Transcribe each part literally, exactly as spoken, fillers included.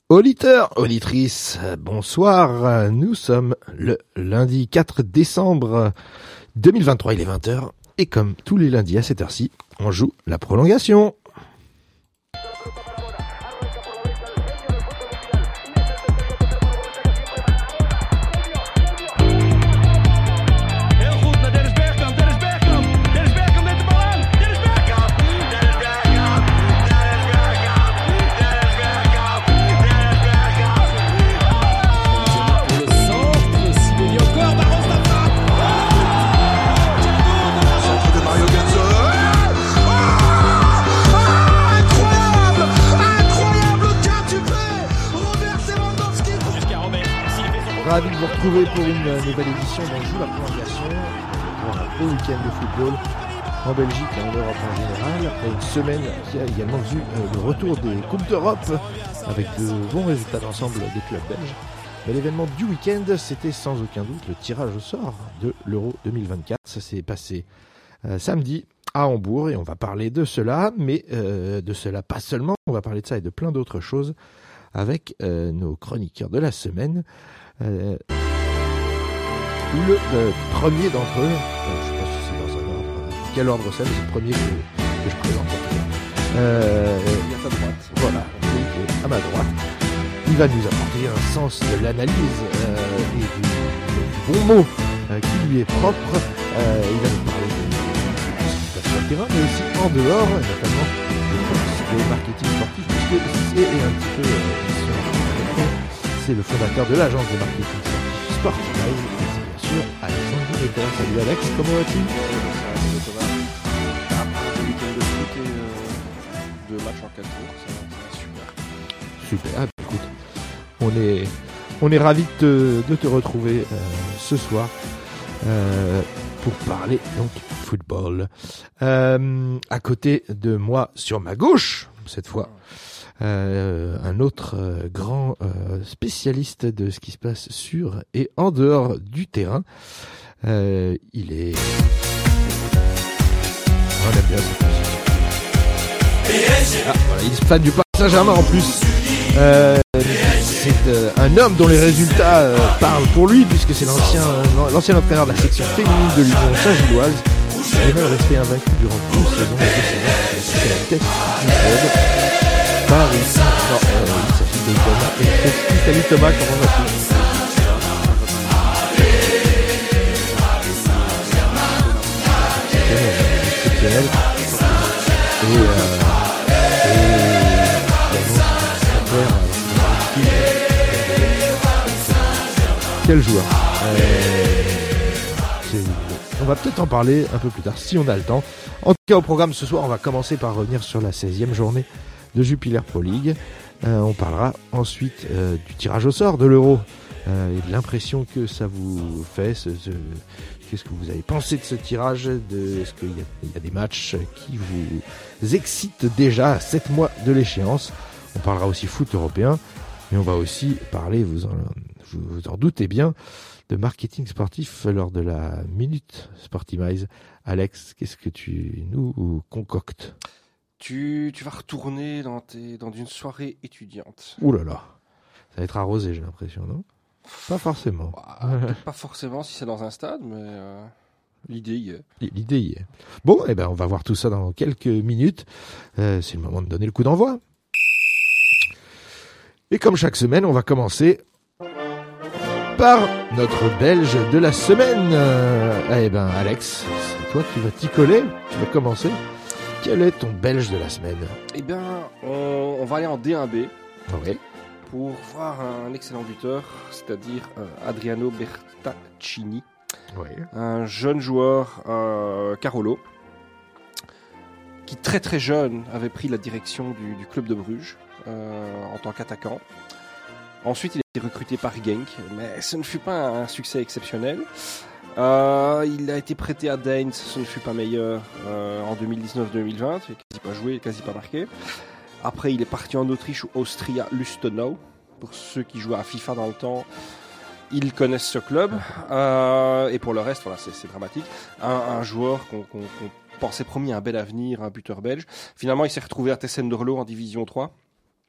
Auditeurs, auditrices, bonsoir. Nous sommes le lundi quatre décembre deux mille vingt-trois, il est vingt heures. Et comme tous les lundis à cette heure-ci, on joue la prolongation. Ravi de vous retrouver pour une nouvelle édition d'On joue la prolongation pour un beau week-end de football en Belgique et en Europe en général, après une semaine qui a également vu le retour des Coupes d'Europe avec de bons résultats d'ensemble des clubs belges. Mais l'événement du week-end, c'était sans aucun doute le tirage au sort de l'Euro deux mille vingt-quatre. Ça s'est passé euh, samedi à Hambourg et on va parler de cela, mais euh, de cela pas seulement, on va parler de ça et de plein d'autres choses avec euh, nos chroniqueurs de la semaine. Euh, le euh, premier d'entre eux, euh, je ne sais pas si c'est dans un ordre, euh, quel ordre c'est, mais c'est le premier que, que je présente. Euh, il est à ta droite. Voilà, à ma droite. Il va nous apporter un sens de l'analyse euh, et du, du bon mot euh, qui lui est propre. Euh, il va nous parler de, de ce qui se passe sur le terrain, mais aussi en dehors, notamment de marketing sportif, puisque c'est un petit peu... Euh, c'est le fondateur de l'agence de marketing sportif Sportimize, et c'est bien sûr Alexandre Duméter. Salut Alex, comment vas-tu? Salut Thomas. Après un week-end de foot et euh, deux matchs en quatre jours, ça, ça va super. Super, ah, écoute, on est, on est ravis de te, de te retrouver euh, ce soir euh, pour parler donc football. Euh, à côté de moi, sur ma gauche, cette fois, Euh, un autre euh, grand euh, spécialiste de ce qui se passe sur et en dehors du terrain. Euh, il est... On aime bien cette musique. Ah, voilà, il est fan du Paris Saint-Germain en plus. Euh, c'est euh, un homme dont les résultats euh, parlent pour lui, puisque c'est l'ancien, euh, l'ancien entraîneur de la section féminine de l'Union Saint-Gilloise. Il est même resté invaincu durant douze saisons et deux saisons. C'est la tête du club. Paris. Non, euh, il s'agit de Thomas et Christy. Salut Thomas, comment vas-tu? Exceptionnel. Et, euh, et quel joueur. Euh, on va peut-être en parler un peu plus tard, si on a le temps. En tout cas, au programme ce soir, on va commencer par revenir sur la seizième journée de Jupiler Pro League. Euh, on parlera ensuite euh, du tirage au sort de l'Euro euh, et de l'impression que ça vous fait. Ce, ce, qu'est-ce que vous avez pensé de ce tirage? de, Est-ce qu'il y a, il y a des matchs qui vous excitent déjà à sept mois de l'échéance? On parlera aussi foot européen, mais on va aussi parler, vous en, vous, vous en doutez bien, de marketing sportif lors de la Minute Sportimize. Alex, qu'est-ce que tu nous concoctes? Tu, tu vas retourner dans, tes, dans une soirée étudiante. Ouh là là, ça va être arrosé, j'ai l'impression, non? Pas forcément. Bah, pas forcément si c'est dans un stade, mais euh, l'idée y est. L'idée y est. Bon, eh ben, on va voir tout ça dans quelques minutes. Euh, c'est le moment de donner le coup d'envoi. Et comme chaque semaine, on va commencer par notre Belge de la semaine. Euh, eh ben, Alex, c'est toi qui vas t'y coller. Tu vas commencer. Quel est ton Belge de la semaine? Eh bien, on, on va aller en D un B oui. pour voir un excellent buteur, c'est-à-dire euh, Adriano Bertaccini, oui. un jeune joueur euh, Carolo, qui très très jeune avait pris la direction du, du club de Bruges euh, en tant qu'attaquant. Ensuite, il a été recruté par Genk, mais ce ne fut pas un succès exceptionnel. Euh, il a été prêté à Daines, ce ne fut pas meilleur euh, en deux mille dix-neuf deux mille vingt, il n'a quasi pas joué, quasi pas marqué. Après, il est parti en Autriche ou Austria Lustenau. Pour ceux qui jouent à FIFA dans le temps, ils connaissent ce club. Euh, et pour le reste, voilà, c'est, c'est dramatique. Un, un joueur qu'on, qu'on, qu'on pensait promis un bel avenir, un buteur belge. Finalement, il s'est retrouvé à Tessen-Dorlo en Division trois.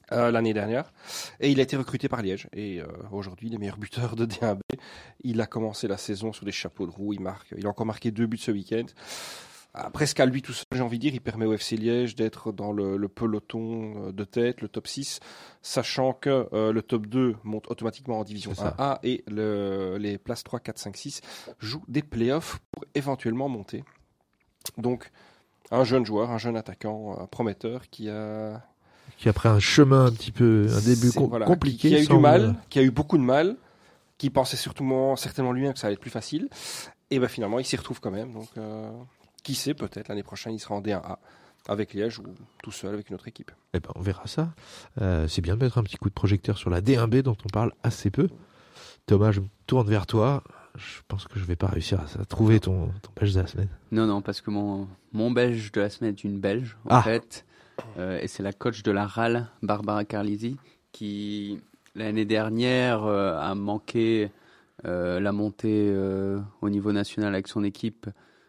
euh, l'année dernière. Et il a été recruté par Liège. Et euh, aujourd'hui, il est meilleur buteur de D un B. Il a commencé la saison sur des chapeaux de roue. Il marque, il a encore marqué deux buts ce week-end. Ah, presque à lui tout seul, j'ai envie de dire, il permet au F C Liège d'être dans le, le peloton de tête, le top six, sachant que euh, le top deux monte automatiquement en division un A et le, les places trois, quatre, cinq, six jouent des playoffs pour éventuellement monter. Donc, un jeune joueur, un jeune attaquant, un prometteur qui a... Qui après un chemin un petit peu, un début com- voilà, compliqué. Qui, qui a eu sans... du mal, qui a eu beaucoup de mal, qui pensait surtout, certainement lui que ça allait être plus facile. Et ben finalement, il s'y retrouve quand même. Donc... Euh... Qui sait, peut-être l'année prochaine, il sera en D un A avec Liège ou tout seul avec une autre équipe. Eh ben, on verra ça. Euh, c'est bien de mettre un petit coup de projecteur sur la D un B dont on parle assez peu. Thomas, je me tourne vers toi. Je pense que je ne vais pas réussir à, à trouver ton, ton belge de la semaine. Non, non, parce que mon, mon belge de la semaine est une belge, en ah. fait. Euh, et c'est la coach de la R A L, Barbara Carlisi, qui, l'année dernière, euh, a manqué euh, la montée euh, au niveau national avec son équipe.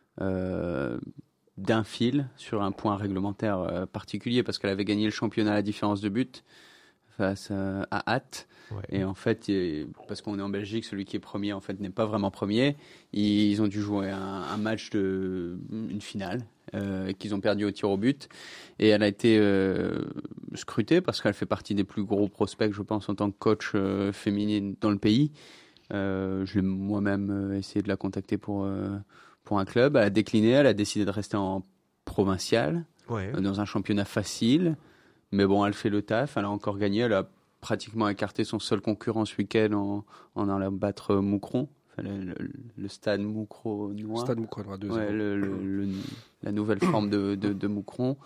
Euh, d'un fil sur un point réglementaire euh, particulier parce qu'elle avait gagné le championnat à la différence de but face euh, à Hatt ouais. Et en fait il, parce qu'on est en Belgique, celui qui est premier en fait n'est pas vraiment premier. Ils ont dû jouer un, un match de une finale euh, qu'ils ont perdu au tir au but et elle a été euh, scrutée parce qu'elle fait partie des plus gros prospects je pense en tant que coach euh, féminine dans le pays. Euh, je l'ai moi-même essayé de la contacter pour euh, pour un club, elle a décliné, elle a décidé de rester en provincial, ouais. dans un championnat facile, mais bon, elle fait le taf, elle a encore gagné, elle a pratiquement écarté son seul concurrent ce week-end en, en allant battre Moucron, enfin, le, le, le stade Moucronois, stade Moucronois deux ouais, le, le, le, la nouvelle forme de, de, de Moucron,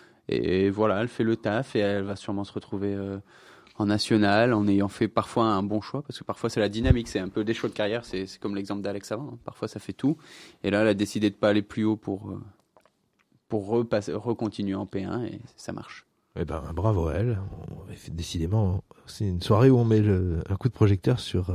et voilà, elle fait le taf et elle va sûrement se retrouver... Euh, en national, en ayant fait parfois un bon choix, parce que parfois c'est la dynamique, c'est un peu des choix de carrière, c'est, c'est comme l'exemple d'Alex avant, hein. Parfois ça fait tout, et là elle a décidé de ne pas aller plus haut pour, pour repasser, recontinuer en P un, et ça marche. Eh ben, bravo à elle, on, décidément, c'est une soirée où on met le, un coup de projecteur sur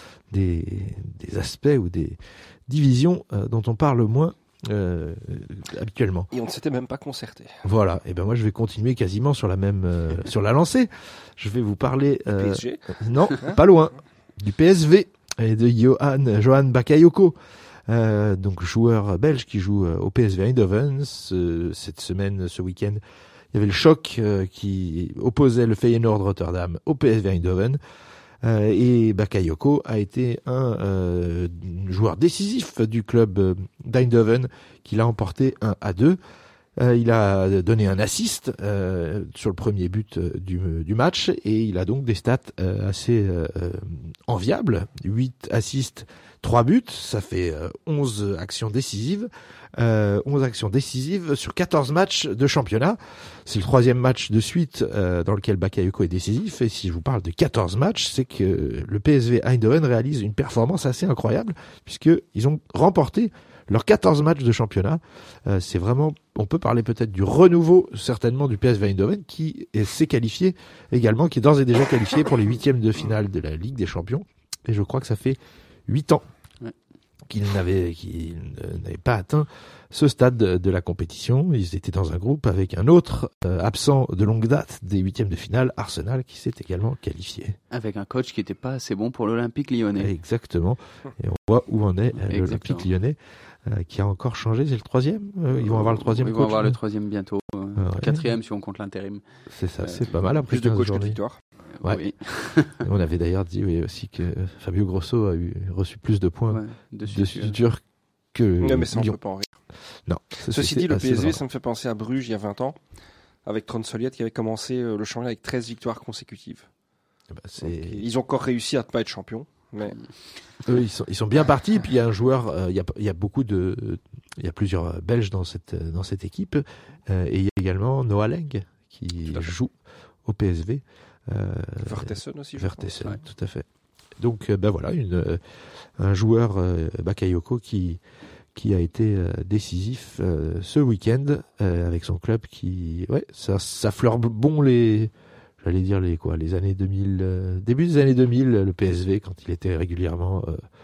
des, des aspects ou des divisions euh, dont on parle moins Euh, habituellement. Et on ne s'était même pas concerté. Voilà. Et ben moi je vais continuer quasiment sur la même euh, sur la lancée. Je vais vous parler. Euh, P S G non, hein pas loin. Du P S V et de Johan Johan Bakayoko, euh, donc joueur belge qui joue au P S V Eindhoven. Ce, cette semaine, ce week-end, il y avait le choc euh, qui opposait le Feyenoord Rotterdam au P S V Eindhoven. Euh, et Bakayoko a été un euh, joueur décisif du club euh, d'Eindhoven qui l'a emporté un à deux. Euh, il a donné un assist euh, sur le premier but euh, du, du match et il a donc des stats euh, assez euh, enviables. huit assists, trois buts, ça fait euh, onze actions décisives. Euh, onze actions décisives sur quatorze matchs de championnat. C'est le troisième match de suite euh, dans lequel Bakayoko est décisif. Et si je vous parle de quatorze matchs, c'est que le P S V Eindhoven réalise une performance assez incroyable puisqu'ils ont remporté leurs quatorze matchs de championnat. Euh, c'est vraiment, on peut parler peut-être du renouveau certainement du P S V Eindhoven qui est, s'est qualifié également, qui est d'ores et déjà qualifié pour les huitièmes de finale de la Ligue des Champions. Et je crois que ça fait huit ans qu'ils n'avaient, qu'ils n'avaient pas atteint ce stade de, de la compétition. Ils étaient dans un groupe avec un autre euh, absent de longue date des huitièmes de finale, Arsenal, qui s'est également qualifié. Avec un coach qui n'était pas assez bon pour l'Olympique Lyonnais. Exactement. Et on voit où en est euh, l'Olympique Lyonnais, euh, qui a encore changé. C'est le troisième euh, Ils vont avoir le troisième Ils coach. Ils vont avoir le troisième bientôt. Euh, ah ouais. Quatrième si on compte l'intérim. C'est ça, euh, c'est pas mal. Après plus de coach que de victoire. Ouais. Oui. On avait d'ailleurs dit oui, aussi que Fabio Grosso a eu, reçu plus de points ouais, de suture que non, mais ça, on ne peut pas en rire. Non. Ceci dit, le P S V, ça me fait penser à Bruges il y a vingt ans, avec Tronsoliet qui avait commencé le championnat avec treize victoires consécutives. Bah, c'est... Donc, ils ont encore réussi à ne pas être champions. Mais... Eux, ils sont, ils sont bien partis. Et puis il y a un joueur, euh, il, y a, il y a beaucoup de, il y a plusieurs Belges dans cette, dans cette équipe. Euh, et il y a également Noah Leng qui joue au P S V. Euh, Vertessen aussi. Vertessen, ouais. Tout à fait. Donc, euh, ben voilà, une, euh, un joueur euh, Bakayoko qui qui a été euh, décisif euh, ce week-end euh, avec son club qui, ouais, ça, ça fleure bon les, j'allais dire les quoi, les années deux mille, euh, début des années deux mille, le P S V quand il était régulièrement euh,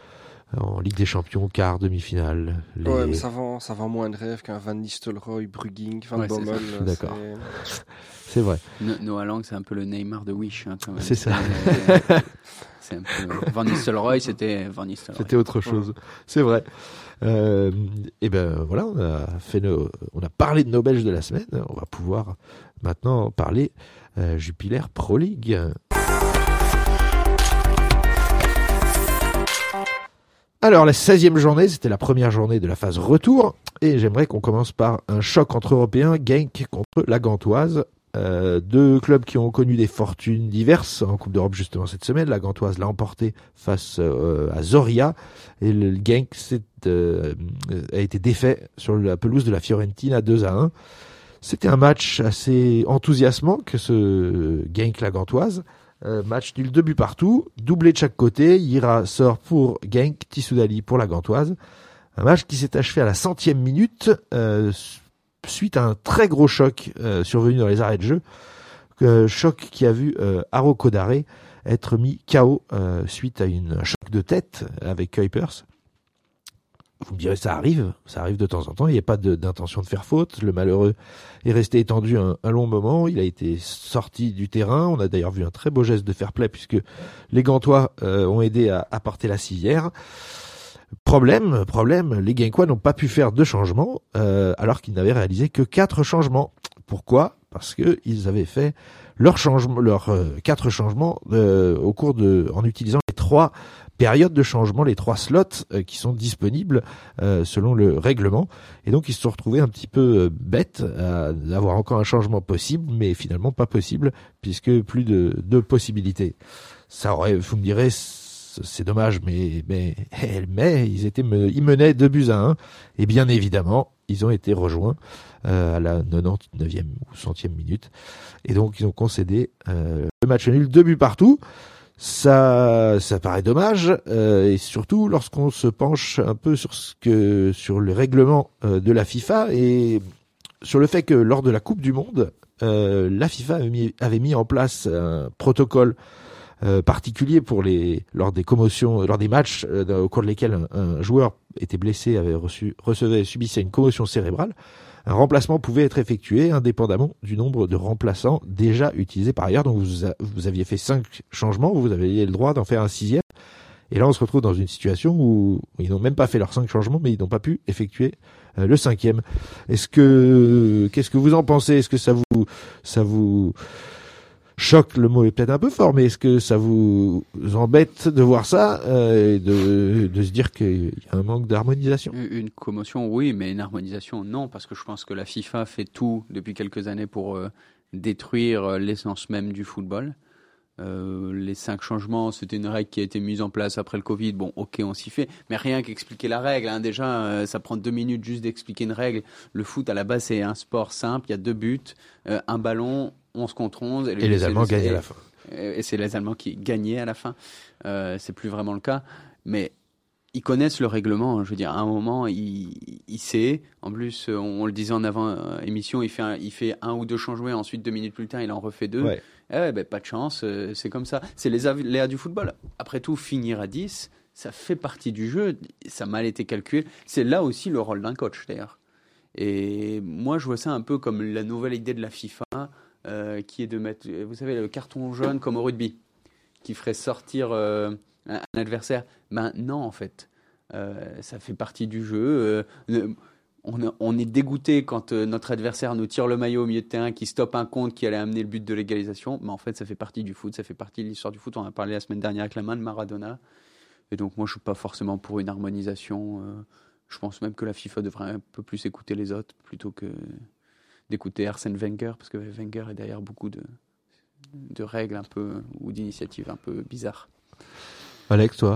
en Ligue des Champions, quart, demi-finale. Les... Ouais, mais ça vend, ça vend moins de rêve qu'un Van Nistelrooy, Brugink, Van Ouais, Bommel. c'est D'accord. C'est... c'est vrai. No- Noah Lang, c'est un peu le Neymar de Wish. Hein, c'est ça. C'est, c'est un peu... Van Nistelrooy, c'était Van Nistelrooy. C'était autre chose. Ouais. C'est vrai. Euh, et ben voilà, on a fait nos, on a parlé de nos Belges de la semaine. On va pouvoir maintenant parler euh, Jupiler Pro League. Alors, la seizième journée, c'était la première journée de la phase retour, et j'aimerais qu'on commence par un choc entre Européens, Genk contre la Gantoise. Euh, deux clubs qui ont connu des fortunes diverses en Coupe d'Europe justement cette semaine. La Gantoise l'a emporté face euh, à Zoria, et le Genk s'est, euh, a été défait sur la pelouse de la Fiorentina deux à un. C'était un match assez enthousiasmant que ce Genk-la Gantoise. Euh, match nul, deux buts partout, doublé de chaque côté. Ira sort pour Genk, Tissoudali pour la Gantoise. Un match qui s'est achevé à la centième minute, euh, suite à un très gros choc euh, survenu dans les arrêts de jeu. Euh, choc qui a vu euh, Haro Kodare être mis K O euh, suite à une un choc de tête avec Kuipers. Vous me direz, ça arrive, ça arrive de temps en temps, il n'y a pas de, d'intention de faire faute. Le malheureux est resté étendu un, un long moment, il a été sorti du terrain. On a d'ailleurs vu un très beau geste de fair play puisque les Gantois euh, ont aidé à, à porter la civière. Problème, problème, les Genkois n'ont pas pu faire de changements euh, alors qu'ils n'avaient réalisé que quatre changements. Pourquoi ? Parce que ils avaient fait leurs changements, leurs euh, quatre changements euh, au cours de, en utilisant les trois période de changement, les trois slots euh, qui sont disponibles euh, selon le règlement. Et donc, ils se sont retrouvés un petit peu euh, bêtes à avoir encore un changement possible, mais finalement pas possible, puisque plus de, de possibilités. Ça aurait, vous me direz, c'est dommage, mais, mais, mais ils étaient, ils menaient deux buts à un. Et bien évidemment, ils ont été rejoints euh, à la quatre-vingt-dix-neuvième ou centième minute. Et donc, ils ont concédé euh, le match nul, deux buts partout. Ça, ça paraît dommage, euh, et surtout lorsqu'on se penche un peu sur ce que, sur le règlement euh, de la FIFA et sur le fait que lors de la Coupe du Monde, euh, la FIFA avait mis, avait mis en place un protocole euh, particulier pour les, lors des commotions, lors des matchs euh, au cours de lesquels un, un joueur était blessé, avait reçu, recevait, subissait une commotion cérébrale. Un remplacement pouvait être effectué indépendamment du nombre de remplaçants déjà utilisés par ailleurs. Donc vous, a, vous aviez fait cinq changements, vous aviez le droit d'en faire un sixième. Et là, on se retrouve dans une situation où ils n'ont même pas fait leurs cinq changements, mais ils n'ont pas pu effectuer euh, le cinquième. Est-ce que, qu'est-ce que vous en pensez ? Est-ce que ça vous, ça vous choque ? Le mot est peut-être un peu fort, mais est-ce que ça vous embête de voir ça euh, et de, de se dire qu'il y a un manque d'harmonisation ? Une commotion, oui, mais une harmonisation, non, parce que je pense que la FIFA fait tout depuis quelques années pour euh, détruire l'essence même du football. Euh, les cinq changements, c'était une règle qui a été mise en place après le Covid. Bon, ok, on s'y fait, mais rien qu'expliquer la règle. Hein. Déjà, euh, ça prend deux minutes juste d'expliquer une règle. Le foot, à la base, c'est un sport simple. Il y a deux buts, euh, un ballon, onze contre onze. Et, et les Allemands gagnaient à la fin. Et c'est les Allemands qui gagnaient à la fin. Euh, c'est plus vraiment le cas. Mais ils connaissent le règlement. Je veux dire, à un moment, il, il sait. En plus, on, on le disait en avant-émission, il fait, un, il fait un ou deux changements. Ensuite, deux minutes plus tard, il en refait deux. Ouais. Eh ouais, ben, pas de chance, euh, c'est comme ça. C'est les aléas du football. Après tout, finir à dix, ça fait partie du jeu. Ça a mal été calculé. C'est là aussi le rôle d'un coach, d'ailleurs. Et moi, je vois ça un peu comme la nouvelle idée de la FIFA, euh, qui est de mettre, vous savez, le carton jaune comme au rugby, qui ferait sortir euh, un, un adversaire. Ben non, en fait. Euh, ça fait partie du jeu. Euh, On, on est dégoûté quand euh, notre adversaire nous tire le maillot au milieu de terrain, qui stoppe un compte qui allait amener le but de l'égalisation. Mais en fait, ça fait partie du foot, ça fait partie de l'histoire du foot. On en a parlé la semaine dernière avec la main de Maradona. Et donc, moi, je ne suis pas forcément pour une harmonisation. Euh, je pense même que la FIFA devrait un peu plus écouter les autres plutôt que d'écouter Arsène Wenger, parce que Wenger est derrière beaucoup de, de règles un peu, ou d'initiatives un peu bizarres. Alex, toi ?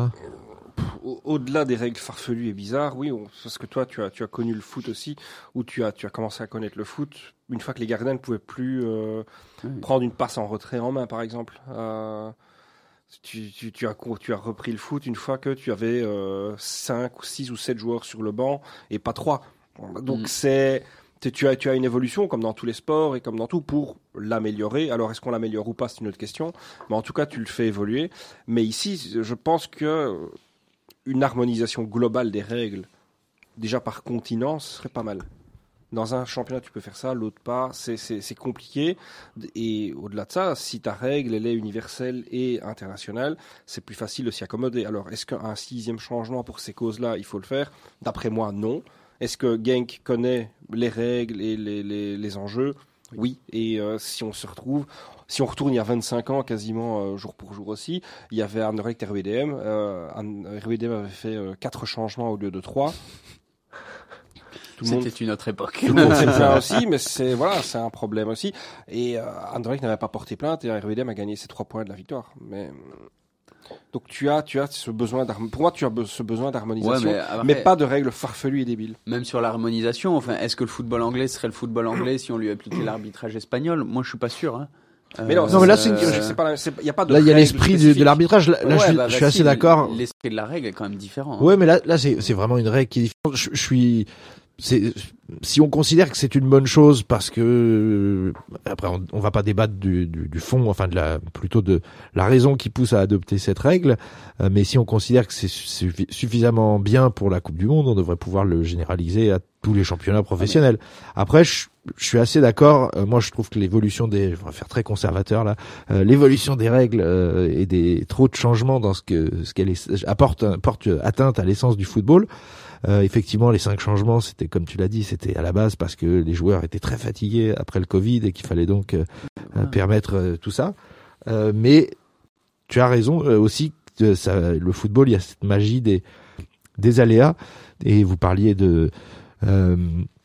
Au-delà des règles farfelues et bizarres, oui, on, parce que toi, tu as, tu as connu le foot aussi, ou tu as, tu as commencé à connaître le foot une fois que les gardiens ne pouvaient plus euh, oui. prendre une passe en retrait en main, par exemple. Euh, tu, tu, tu, as, tu as repris le foot une fois que tu avais euh, cinq ou six ou sept joueurs sur le banc et pas trois. Donc mm. c'est... Tu as, tu as une évolution, comme dans tous les sports et comme dans tout, pour l'améliorer. Alors, est-ce qu'on l'améliore ou pas, c'est une autre question. Mais en tout cas, tu le fais évoluer. Mais ici, je pense que une harmonisation globale des règles, déjà par continent, ce serait pas mal. Dans un championnat, tu peux faire ça, l'autre pas. C'est, c'est, c'est compliqué. Et au-delà de ça, si ta règle, elle est universelle et internationale, c'est plus facile de s'y accommoder. Alors, est-ce qu'un sixième changement pour ces causes-là, il faut le faire ? D'après moi, non. Est-ce que Genk connaît les règles et les, les, les enjeux ? Oui. Et euh, si on se retrouve, si on retourne il y a vingt-cinq ans, quasiment euh, jour pour jour aussi, il y avait Anderlecht R W D M. Euh, R W D M avait fait euh, quatre changements au lieu de trois. Tout C'était monde, une autre époque. Tout le monde sait bien aussi, mais c'est voilà, c'est un problème aussi. Et euh, Anderlecht n'avait pas porté plainte et R W D M a gagné ses trois points de la victoire. Mais donc tu as, tu as ce besoin d'harmonisation. Pour moi, tu as be- ce besoin d'harmonisation, ouais, mais, après, mais pas de règles farfelues et débiles. Même sur l'harmonisation, enfin, est-ce que le football anglais serait le football anglais si on lui appliquait l'arbitrage espagnol ? Moi, je suis pas sûr. Hein. Mais non, non mais là, c'est, euh, c'est pas, c'est, y a pas de là, il y a l'esprit de, de l'arbitrage. Là, là ouais, je suis, bah, je suis assez d'accord. L'esprit de la règle est quand même différent. Hein. Ouais, mais là, là, c'est, c'est vraiment une règle qui est différente. Je, je suis, c'est, si on considère que c'est une bonne chose parce que après on, on va pas débattre du, du, du fond, enfin de la plutôt de la raison qui pousse à adopter cette règle, euh, mais si on considère que c'est suffisamment bien pour la Coupe du Monde, on devrait pouvoir le généraliser à tous les championnats professionnels. Après, je, je suis assez d'accord. Euh, moi, je trouve que l'évolution des, je vais faire très conservateur là, euh, l'évolution des règles euh, et des trop de changements dans ce que ce qu'elle est, apporte porte atteinte à l'essence du football. Euh, effectivement, les cinq changements, c'était comme tu l'as dit, c'était à la base parce que les joueurs étaient très fatigués après le Covid et qu'il fallait donc euh, ouais. permettre euh, tout ça. Euh, mais tu as raison euh, aussi. Que ça, le football, il y a cette magie des des aléas. Et vous parliez de euh,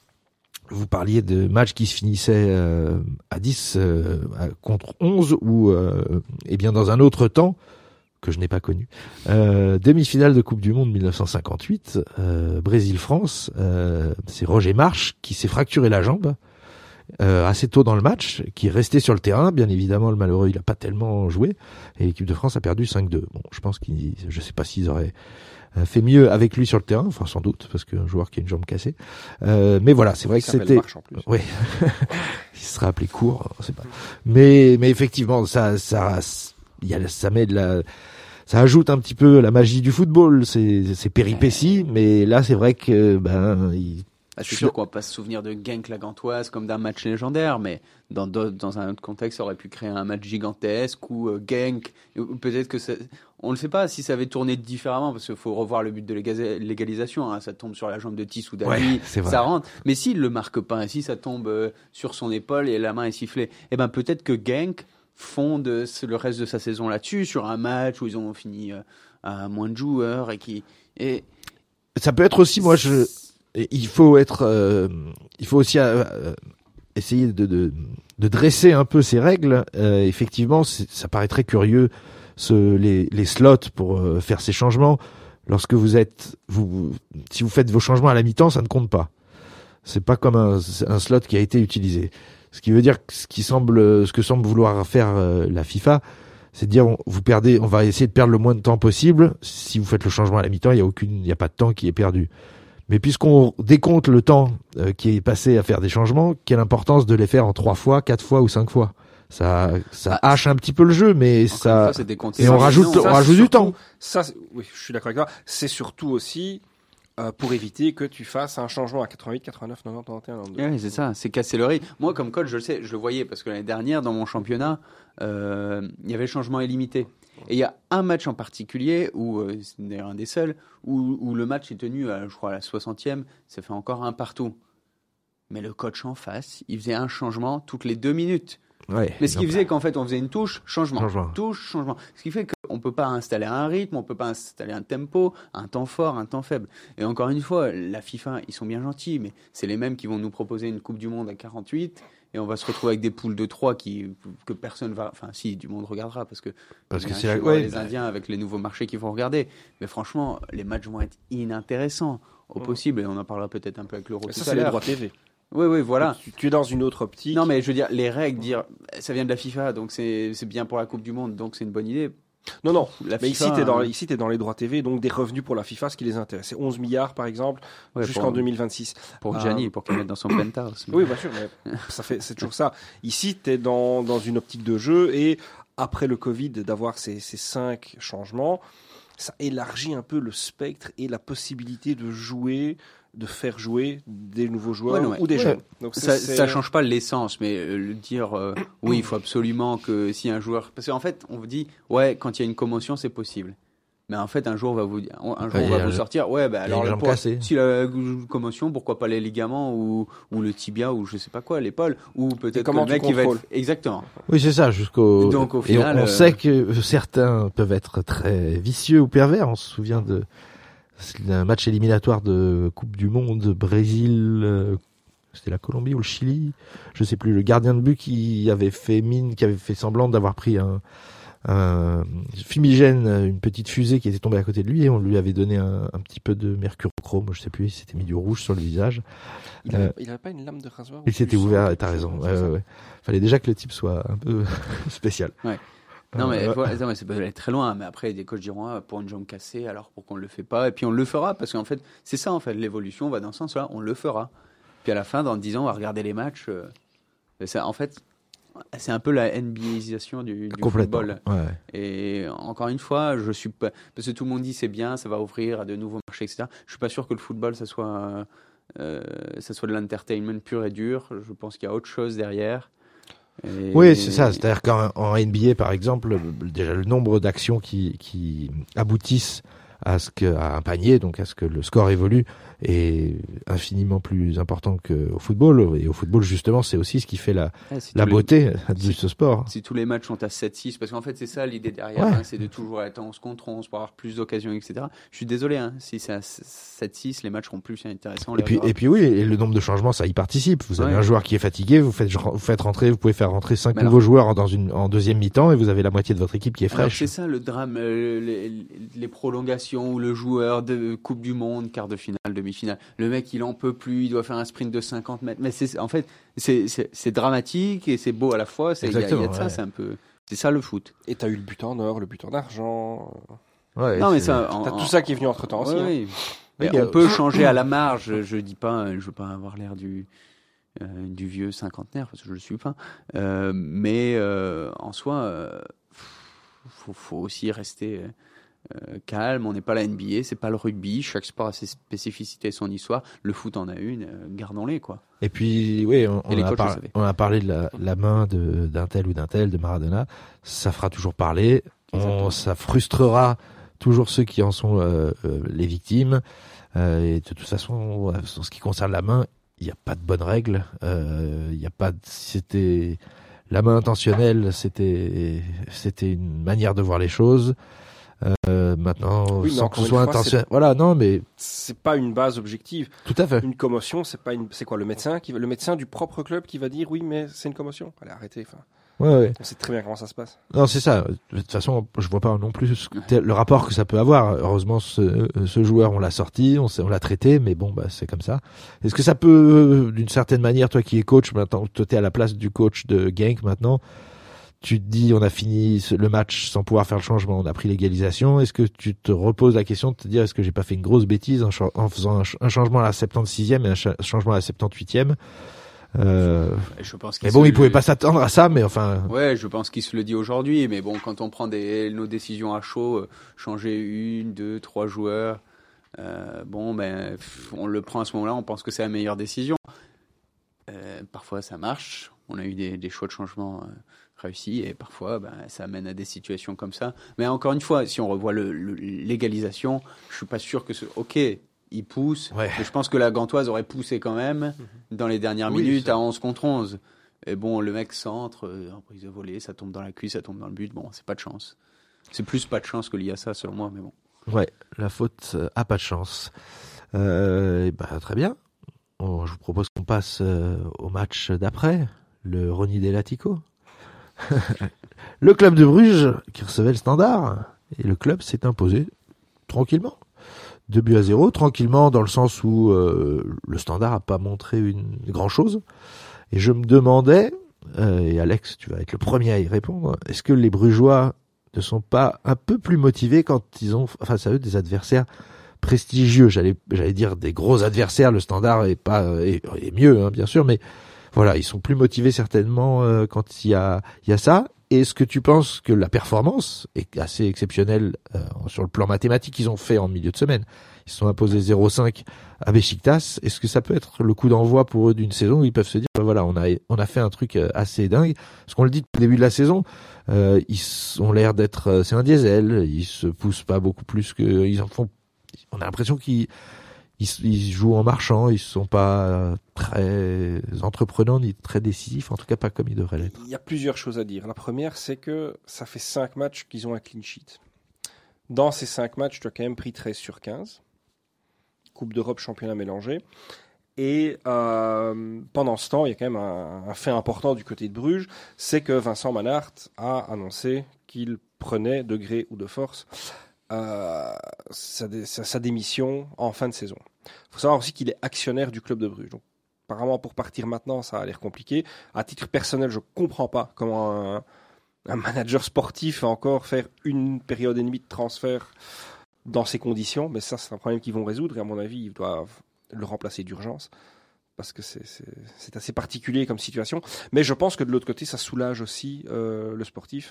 vous parliez de matchs qui se finissaient euh, à dix euh, contre onze ou euh, eh bien dans un autre temps que je n'ai pas connu. Euh, demi-finale de Coupe du Monde dix-neuf cent cinquante-huit, euh, Brésil-France, euh, c'est Roger March qui s'est fracturé la jambe euh, assez tôt dans le match, qui est resté sur le terrain. Bien évidemment, le malheureux, il n'a pas tellement joué et l'équipe de France a perdu cinq deux. Bon, je pense qu'ils, je sais pas s'ils auraient fait mieux avec lui sur le terrain, enfin sans doute, parce qu'un joueur qui a une jambe cassée. Euh, mais voilà, c'est vrai il que c'était... Marche en plus. Oui, il sera appelé court, on sait pas. Mais, mais effectivement, ça... ça il y a, ça met de la, ça ajoute un petit peu la magie du football, c'est, c'est péripéties, mais là, c'est vrai que, ben, il, ah, c'est sûr qu'on va pas se souvenir de Genk la Gantoise comme d'un match légendaire, mais dans, dans un autre contexte, ça aurait pu créer un match gigantesque ou euh, Genk, ou peut-être que ça, on ne sait pas si ça avait tourné différemment parce qu'il faut revoir le but de légalisation, hein, ça tombe sur la jambe de Tiss ou d'Ali, ouais, ça rentre. Mais s'il le marque pas, si ça tombe euh, sur son épaule et la main est sifflée, eh ben peut-être que Genk fonde le reste de sa saison là-dessus, sur un match où ils ont fini euh, à moins de joueurs et qui et ça peut être aussi, moi je, il faut être, euh, il faut aussi euh, essayer de, de de dresser un peu ces règles. Euh, effectivement, c'est, ça paraît très curieux ce les les slots pour euh, faire ces changements. Lorsque vous êtes, vous si vous faites vos changements à la mi-temps, ça ne compte pas. C'est pas comme un, un slot qui a été utilisé. Ce qui veut dire que ce qui semble, ce que semble vouloir faire euh, la FIFA, c'est de dire on, vous perdez, on va essayer de perdre le moins de temps possible. Si vous faites le changement à la mi-temps, il y a aucune, il y a pas de temps qui est perdu. Mais puisqu'on décompte le temps euh, qui est passé à faire des changements, quelle importance de les faire en trois fois, quatre fois ou cinq fois ? Ça, ça ah, hache un petit peu le jeu, mais ça, fois, et ça, on rajoute, non, ça, on rajoute surtout, du temps. Ça, oui, je suis d'accord avec toi. C'est surtout aussi Euh, pour éviter que tu fasses un changement à quatre-vingt-huit, quatre-vingt-neuf, quatre-vingt-dix, quatre-vingt-dix, quatre-vingt-douze. Oui, c'est ça, c'est casser le rythme. Moi, comme coach, je le sais, je le voyais parce que l'année dernière, dans mon championnat, euh, il y avait le changement illimité. Et il y a un match en particulier, où euh, c'est d'ailleurs un des seuls, où, où le match est tenu, à, je crois, à la soixantième, ça fait encore un partout. Mais le coach en face, il faisait un changement toutes les deux minutes. Ouais, mais ce qui faisait qu'en fait, on faisait une touche, changement, changement. touche, changement. Ce qui fait qu'on ne peut pas installer un rythme, on ne peut pas installer un tempo, un temps fort, un temps faible. Et encore une fois, la FIFA, ils sont bien gentils, mais c'est les mêmes qui vont nous proposer une Coupe du Monde à quarante-huit, et on va se retrouver avec des poules de trois qui, que personne va... Enfin, si, du monde regardera, parce que, parce que bien, c'est la... ouais, les bah... Indiens avec les nouveaux marchés qu'ils vont regarder. Mais franchement, les matchs vont être inintéressants au mmh. possible, et on en parlera peut-être un peu avec l'Euro tout ça, à c'est l'heure. Les droits T V. Oui, oui, voilà. Tu, tu es dans une autre optique. Non, mais je veux dire, les règles, dire, ça vient de la FIFA, donc c'est, c'est bien pour la Coupe du Monde, donc c'est une bonne idée. Non, non, la mais FIFA, ici, tu es dans, euh... ici, t'es dans les droits T V, donc des revenus pour la FIFA, ce qui les intéresse. C'est onze milliards, par exemple, ouais, jusqu'en pour, deux mille vingt-six. Pour Gianni, euh... pour qu'il mette dans son penthouse. Oui, bien sûr, mais ça fait, c'est toujours ça. Ici, tu es dans, dans une optique de jeu, et après le Covid, d'avoir ces, ces cinq changements, ça élargit un peu le spectre et la possibilité de jouer, de faire jouer des nouveaux joueurs ouais, non, ouais. ou des ouais. jeunes. Donc ça, c'est... ça change pas l'essence, mais euh, le dire euh, oui, il faut absolument que si un joueur, parce qu'en fait, on vous dit ouais, quand il y a une commotion, c'est possible. Mais en fait, un jour, on va vous, un jour, on va vous sortir. Ouais, bah, alors, pour, si la commotion, pourquoi pas les ligaments ou, ou le tibia ou je sais pas quoi, l'épaule, ou peut-être que le mec, il va être... Exactement. Oui, c'est ça, jusqu'au, donc, au final, et on, on euh... sait que certains peuvent être très vicieux ou pervers. On se souvient de, un match éliminatoire de Coupe du Monde, Brésil, euh, c'était la Colombie ou le Chili, je sais plus, le gardien de but qui avait fait mine, qui avait fait semblant d'avoir pris un, un fumigène, une petite fusée qui était tombée à côté de lui et on lui avait donné un, un petit peu de mercurochrome, je sais plus, il s'était mis du rouge sur le visage. Il avait, euh, il avait pas une lame de rasoir? Il s'était ouvert, t'as raison. Ouais, ouais, ouais. Fallait déjà que le type soit un peu spécial. Ouais. Non, mais, euh, faut, non mais c'est pas aller très loin, mais après des coachs diront ah, pour une jambe cassée, alors pourquoi on le fait pas? Et puis on le fera, parce qu'en fait, c'est ça en fait, l'évolution va dans ce sens-là, on le fera. Puis à la fin, dans dix ans, on va regarder les matchs. Euh, ça, en fait, c'est un peu la N B A-isation du, du football. Ouais. Et encore une fois, je suis pas, parce que tout le monde dit c'est bien, ça va ouvrir à de nouveaux marchés, et cetera. Je suis pas sûr que le football, ça soit, euh, ça soit de l'entertainment pur et dur. Je pense qu'il y a autre chose derrière. Et... Oui, c'est ça. C'est-à-dire qu'en en N B A, par exemple, déjà le nombre d'actions qui, qui aboutissent à ce que, à un panier, donc à ce que le score évolue, est infiniment plus important qu'au football. Et au football, justement, c'est aussi ce qui fait la, ouais, si la beauté les... de si, ce sport. Si tous les matchs sont à sept six, parce qu'en fait, c'est ça l'idée derrière, ouais. hein, c'est de toujours être onze contre onze pour avoir plus d'occasions, et cetera. Je suis désolé, hein, si c'est à sept six, les matchs seront plus intéressants. Et puis, et puis oui, et le nombre de changements, ça y participe. Vous avez ouais. un joueur qui est fatigué, vous faites, vous faites rentrer, vous pouvez faire rentrer cinq alors, nouveaux joueurs dans une, en deuxième mi-temps et vous avez la moitié de votre équipe qui est fraîche. Alors, c'est ça le drame, euh, les, les prolongations où le joueur de Coupe du Monde, quart de finale, demi-finale, le mec il en peut plus, il doit faire un sprint de cinquante mètres. Mais c'est, en fait, c'est, c'est, c'est dramatique et c'est beau à la fois. Il y, y a de ouais. ça, c'est un peu, c'est ça le foot. Et t'as eu le but en or, le but en argent. Ouais. Non mais ça, en, t'as en, tout ça qui est venu entre temps aussi. Ouais, hein. Oui. Mais mais on a... peut changer à la marge. Je dis pas, je veux pas avoir l'air du euh, du vieux cinquantenaire parce que je le suis pas. Euh, mais euh, en soi, euh, faut, faut aussi rester. Euh, calme, on n'est pas la N B A, c'est pas le rugby, chaque sport a ses spécificités et son histoire, le foot en a une, euh, gardons-les quoi. Et puis oui, on, on, a, par, on a parlé de la, la main de, d'un tel ou d'un tel, de Maradona, ça fera toujours parler, on, ça frustrera toujours ceux qui en sont euh, euh, les victimes, euh, et de toute façon, en ce qui concerne la main, il n'y a pas de bonne règle, euh, il n'y a pas de, c'était la main intentionnelle, c'était c'était une manière de voir les choses. Euh, maintenant, oui, sans que ce soit intentionnel. Voilà, non, mais c'est pas une base objective. Tout à fait. Une commotion, c'est pas une, c'est quoi le médecin qui va, le médecin du propre club qui va dire oui, mais c'est une commotion. Allez, arrêtez. Enfin, ouais, ouais. On sait très bien comment ça se passe. Non, c'est ça. De toute façon, je vois pas non plus le rapport que ça peut avoir. Heureusement, ce, ce joueur, on l'a sorti, on, on l'a traité, mais bon, bah, c'est comme ça. Est-ce que ça peut, d'une certaine manière, toi qui es coach maintenant, toi t'es à la place du coach de Genk maintenant. Tu te dis, on a fini le match sans pouvoir faire le changement, on a pris l'égalisation. Est-ce que tu te reposes la question de te dire, est-ce que j'ai pas fait une grosse bêtise en, ch- en faisant un, ch- un changement à la septante-sixième et un ch- changement à la septante-huitième euh... Je pense mais bon, il pouvait pas s'attendre à ça, mais enfin. Ouais, je pense qu'il se le dit aujourd'hui, mais bon, quand on prend des, nos décisions à chaud, euh, changer une, deux, trois joueurs, euh, bon, ben, on le prend à ce moment-là, on pense que c'est la meilleure décision. Euh, parfois, ça marche. On a eu des, des choix de changement. Euh, réussi et parfois ben, ça amène à des situations comme ça, mais encore une fois si on revoit le, le, l'égalisation, je suis pas sûr que ce ok il pousse, ouais. mais je pense que la Gantoise aurait poussé quand même mm-hmm. dans les dernières oui, minutes ça. À onze contre onze et bon le mec centre euh, en prise de volée, ça tombe dans la cuisse, ça tombe dans le but, bon c'est pas de chance, c'est plus pas de chance que lié à ça selon moi, mais bon ouais la faute euh, a pas de chance. Euh, et bah, très bien, on, je vous propose qu'on passe euh, au match d'après, le Rony Delatico. Le club de Bruges qui recevait le Standard et le club s'est imposé tranquillement, deux buts à zéro, tranquillement dans le sens où euh, le Standard a pas montré une grand chose et je me demandais euh, et Alex tu vas être le premier à y répondre, est-ce que les Brugeois ne sont pas un peu plus motivés quand ils ont face à eux des adversaires prestigieux, j'allais j'allais dire des gros adversaires, le Standard est pas est, est mieux hein, bien sûr, mais voilà, ils sont plus motivés certainement euh, quand il y a il y a ça. Est-ce que tu penses que la performance est assez exceptionnelle euh, sur le plan mathématique qu'ils ont fait en milieu de semaine? Ils se sont imposés zéro virgule cinq à Beşiktaş. Est-ce que ça peut être le coup d'envoi pour eux d'une saison où ils peuvent se dire, ben voilà, on a on a fait un truc assez dingue. Parce qu'on le dit depuis le début de la saison, euh, ils ont l'air d'être, c'est un diesel, ils se poussent pas beaucoup plus que ils en font. On a l'impression qu'ils Ils, ils jouent en marchant, ils sont pas très entreprenants ni très décisifs, en tout cas pas comme ils devraient l'être. Il y a plusieurs choses à dire. La première, c'est que ça fait cinq matchs qu'ils ont un clean sheet. Dans ces cinq matchs, tu as quand même pris treize sur quinze. Coupe d'Europe, championnat mélangé. Et euh, pendant ce temps, il y a quand même un, un fait important du côté de Bruges, c'est que Vincent Manhart a annoncé qu'il prenait de gré ou de force Euh, sa, sa, sa démission en fin de saison. Il faut savoir aussi qu'il est actionnaire du club de Bruges. Donc, apparemment, pour partir maintenant, ça a l'air compliqué. À titre personnel, je ne comprends pas comment un, un manager sportif va encore faire une période et demie de transfert dans ces conditions. Mais ça, c'est un problème qu'ils vont résoudre. Et à mon avis, ils doivent le remplacer d'urgence. Parce que c'est, c'est, c'est assez particulier comme situation. Mais je pense que de l'autre côté, ça soulage aussi euh, le sportif,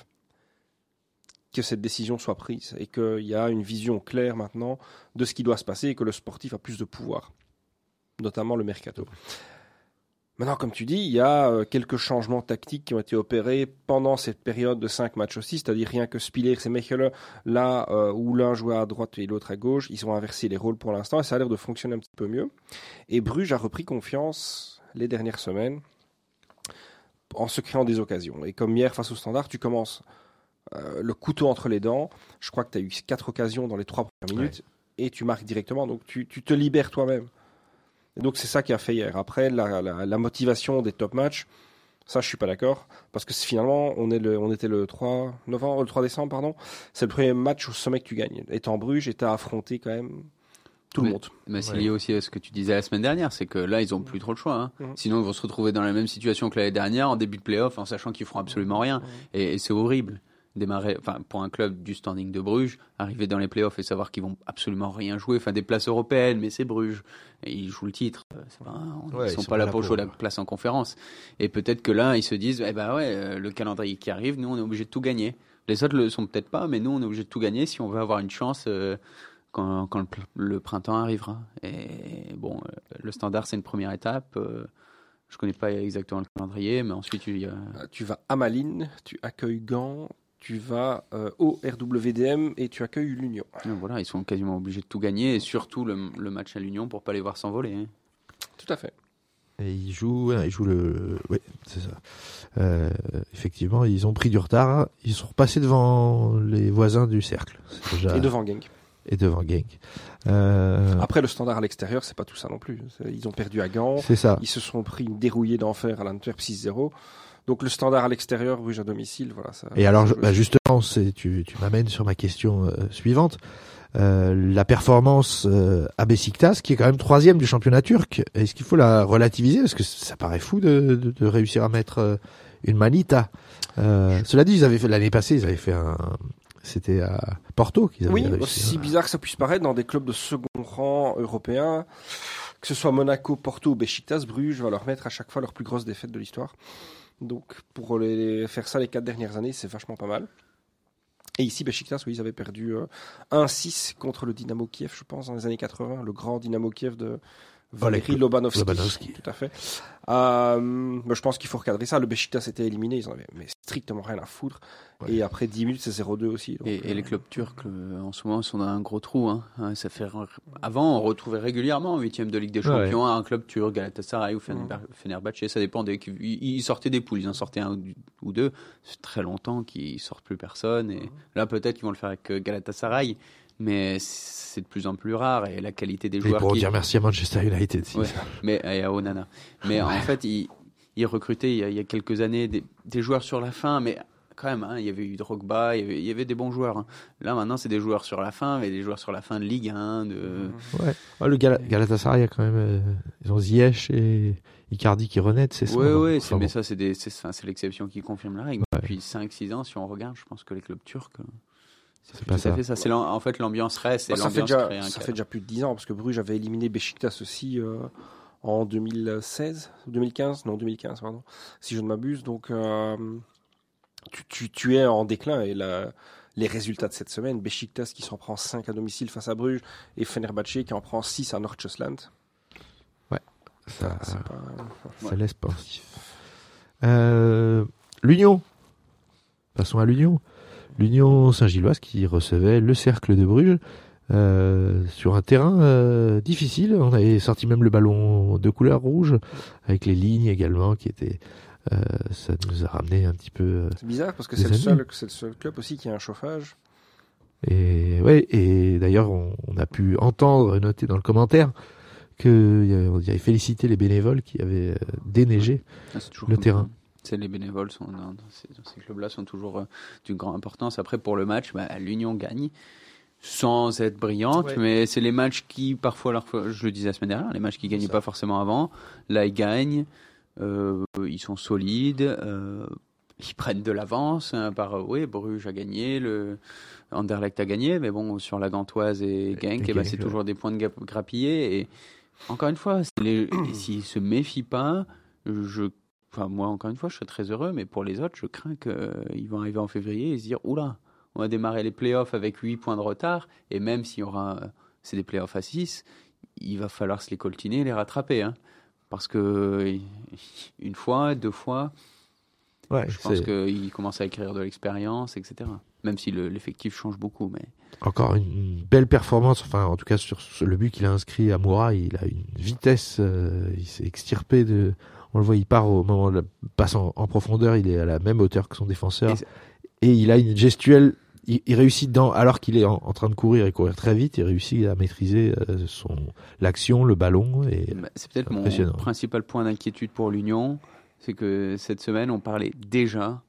que cette décision soit prise et qu'il y a une vision claire maintenant de ce qui doit se passer et que le sportif a plus de pouvoir, notamment le mercato. Maintenant, comme tu dis, il y a quelques changements tactiques qui ont été opérés pendant cette période de cinq matchs aussi, c'est-à-dire rien que Spiller et Mechelen, là euh, où l'un jouait à droite et l'autre à gauche, ils ont inversé les rôles pour l'instant et ça a l'air de fonctionner un petit peu mieux. Et Bruges a repris confiance les dernières semaines en se créant des occasions. Et comme hier face au Standard, tu commences Euh, le couteau entre les dents. Je crois que tu as eu quatre occasions dans les trois premières minutes ouais. et tu marques directement. Donc tu, tu te libères toi-même. Et donc c'est ça qui a fait hier. Après, la, la, la motivation des top matchs, ça je suis pas d'accord. Parce que finalement, on, est le, on était le trois novembre, le trois décembre, pardon. C'est le premier match au sommet que tu gagnes. Étant Bruges, et tu as affronté quand même tout mais, le monde. Mais c'est ouais. lié aussi à ce que tu disais la semaine dernière, c'est que là, ils n'ont plus trop le choix. Hein. Mmh. Sinon, ils vont se retrouver dans la même situation que l'année dernière, en début de play-off, en sachant qu'ils feront absolument rien. Mmh. Et, et c'est horrible. Démarrer, enfin, pour un club du standing de Bruges, arriver dans les playoffs et savoir qu'ils vont absolument rien jouer, enfin des places européennes, mais c'est Bruges et ils jouent le titre. C'est pas, ouais, ils sont ils pas sont là pour jouer la place en conférence. Et peut-être que là, ils se disent, eh ben ouais, le calendrier qui arrive, nous on est obligé de tout gagner. Les autres le sont peut-être pas, mais nous on est obligé de tout gagner si on veut avoir une chance euh, quand, quand le, le printemps arrivera. Et bon, euh, le Standard c'est une première étape. Euh, je connais pas exactement le calendrier, mais ensuite tu, euh... tu vas à Malines, tu accueilles Gand. Tu vas euh, au R W D M et tu accueilles l'Union. Voilà, ils sont quasiment obligés de tout gagner et surtout le, le match à l'Union pour pas les voir s'envoler. Hein. Tout à fait. Et ils jouent, ils jouent le, oui, c'est ça. Euh, effectivement, ils ont pris du retard. Ils sont repassés devant les voisins du cercle. C'est déjà... Et devant Genk. Et devant Genk. Euh... Après, le Standard à l'extérieur, c'est pas tout ça non plus. Ils ont perdu à Gand. C'est ça. Ils se sont pris une dérouillée d'enfer à l'Antwerp six zéro. Donc le Standard à l'extérieur, Bruges à domicile, voilà. Ça, et alors, bah justement, c'est, tu, tu m'amènes sur ma question euh, suivante. Euh, la performance euh, à Beşiktaş, qui est quand même troisième du championnat turc, est-ce qu'il faut la relativiser? Parce que ça paraît fou de, de, de réussir à mettre euh, une manita. Euh, cela dit, ils avaient fait, l'année passée, ils avaient fait un... C'était à Porto qu'ils avaient oui, réussi. Aussi à... bizarre que ça puisse paraître, dans des clubs de second rang européen, que ce soit Monaco, Porto ou Beşiktaş, Bruges va leur mettre à chaque fois leur plus grosse défaite de l'histoire. Donc, pour les faire ça les quatre dernières années, c'est vachement pas mal. Et ici, Beşiktaş, oui, ils avaient perdu euh, un six contre le Dynamo Kiev, je pense, dans les années quatre-vingts, le grand Dynamo Kiev de Valéry oh, Lobanovski. Lobanovski. Tout à fait. Euh, mais je pense qu'il faut recadrer ça. Le Beşiktaş était éliminé, ils en avaient mais strictement rien à foutre. Ouais. Et après dix minutes, c'est zéro deux aussi. Donc, et, euh... et les clubs turcs, euh, en ce moment, sont dans un gros trou. Hein. Ça fait... Avant, on retrouvait régulièrement en huitième de Ligue des Champions ouais. un club turc, Galatasaray ou Fener... mmh. Fenerbahçe. Ça dépendait. Ils sortaient des poules, ils en sortaient un ou deux. C'est très longtemps qu'ils sortent plus personne. Et mmh. là, peut-être qu'ils vont le faire avec Galatasaray. Mais c'est de plus en plus rare et la qualité des et joueurs. Pour qui... dire merci à Manchester United. Ouais, mais et à Onana. Mais ouais. en fait, ils, ils recrutaient il y, a, il y a quelques années des, des joueurs sur la fin, mais quand même, hein, il y avait eu Drogba, il y avait, il y avait des bons joueurs. Hein. Là, maintenant, c'est des joueurs sur la fin, mais des joueurs sur la fin de Ligue un. De... Ouais. ouais le Gal- Galatasaray, il y a quand même, euh, ils ont Ziyech et Icardi qui renaîtent, c'est ça. Oui, oui, c'est, mais ça, c'est, des, c'est, c'est l'exception qui confirme la règle. Ouais. Depuis cinq six ans, si on regarde, je pense que les clubs turcs. C'est, c'est pas ça. Fait ça. C'est en fait l'ambiance reste. Et bah, ça fait déjà, ça fait déjà plus de dix ans parce que Bruges avait éliminé Beşiktaş aussi euh, en deux mille seize ou deux mille quinze, non deux mille quinze pardon, si je ne m'abuse. Donc euh, tu, tu, tu es en déclin et la, les résultats de cette semaine, Beşiktaş qui s'en prend cinq à domicile face à Bruges et Fenerbahçe qui en prend six à Nordsjælland. Ouais, ça, c'est pas... ça ouais. laisse pensif. Euh, L'Union, passons à l'Union. L'Union Saint-Gilloise qui recevait le Cercle de Bruges euh, sur un terrain euh, difficile. On avait sorti même le ballon de couleur rouge avec les lignes également qui étaient... Euh, ça nous a ramené un petit peu. Euh, c'est bizarre parce que c'est le, seul, c'est le seul club aussi qui a un chauffage. Et ouais, et d'ailleurs on, on a pu entendre et noter dans le commentaire que on avait félicité les bénévoles qui avaient euh, déneigé ah, le terrain. C'est les bénévoles sont dans, dans, ces, dans ces clubs-là sont toujours euh, d'une grande importance. Après pour le match, bah, l'Union gagne sans être brillante, ouais. mais c'est les matchs qui parfois, leur, je le disais la semaine dernière, les matchs qui gagnaient pas forcément avant. Là ils gagnent. Euh, ils sont solides, euh, ils prennent de l'avance. Hein, par euh, oui, Bruges a gagné, le Anderlecht a gagné, mais bon sur la Gantoise et Genk, et ben, c'est toujours des points de grappillés. Et encore une fois, les, s'ils se méfient pas, je, enfin moi encore une fois, je serais très heureux, mais pour les autres, je crains qu'ils vont arriver en février et se dire oula, on va démarrer les playoffs avec huit points de retard, et même s'il y aura, c'est des playoffs à six, il va falloir se les coltiner et les rattraper. Hein. Parce que une fois, deux fois, ouais, je pense qu'il commence à acquérir de l'expérience, et cetera. Même si le, l'effectif change beaucoup. Mais... Encore une belle performance, enfin en tout cas sur le but qu'il a inscrit à Moura, il a une vitesse, euh, il s'est extirpé de... On le voit, il part au moment de la passe en, en profondeur, il est à la même hauteur que son défenseur. Et, et il a une gestuelle... Il, il réussit dans, alors qu'il est en, en train de courir et courir très vite, il réussit à maîtriser euh, son l'action, le ballon. Et bah, c'est peut-être mon principal point d'inquiétude pour l'Union, c'est que cette semaine on parlait déjà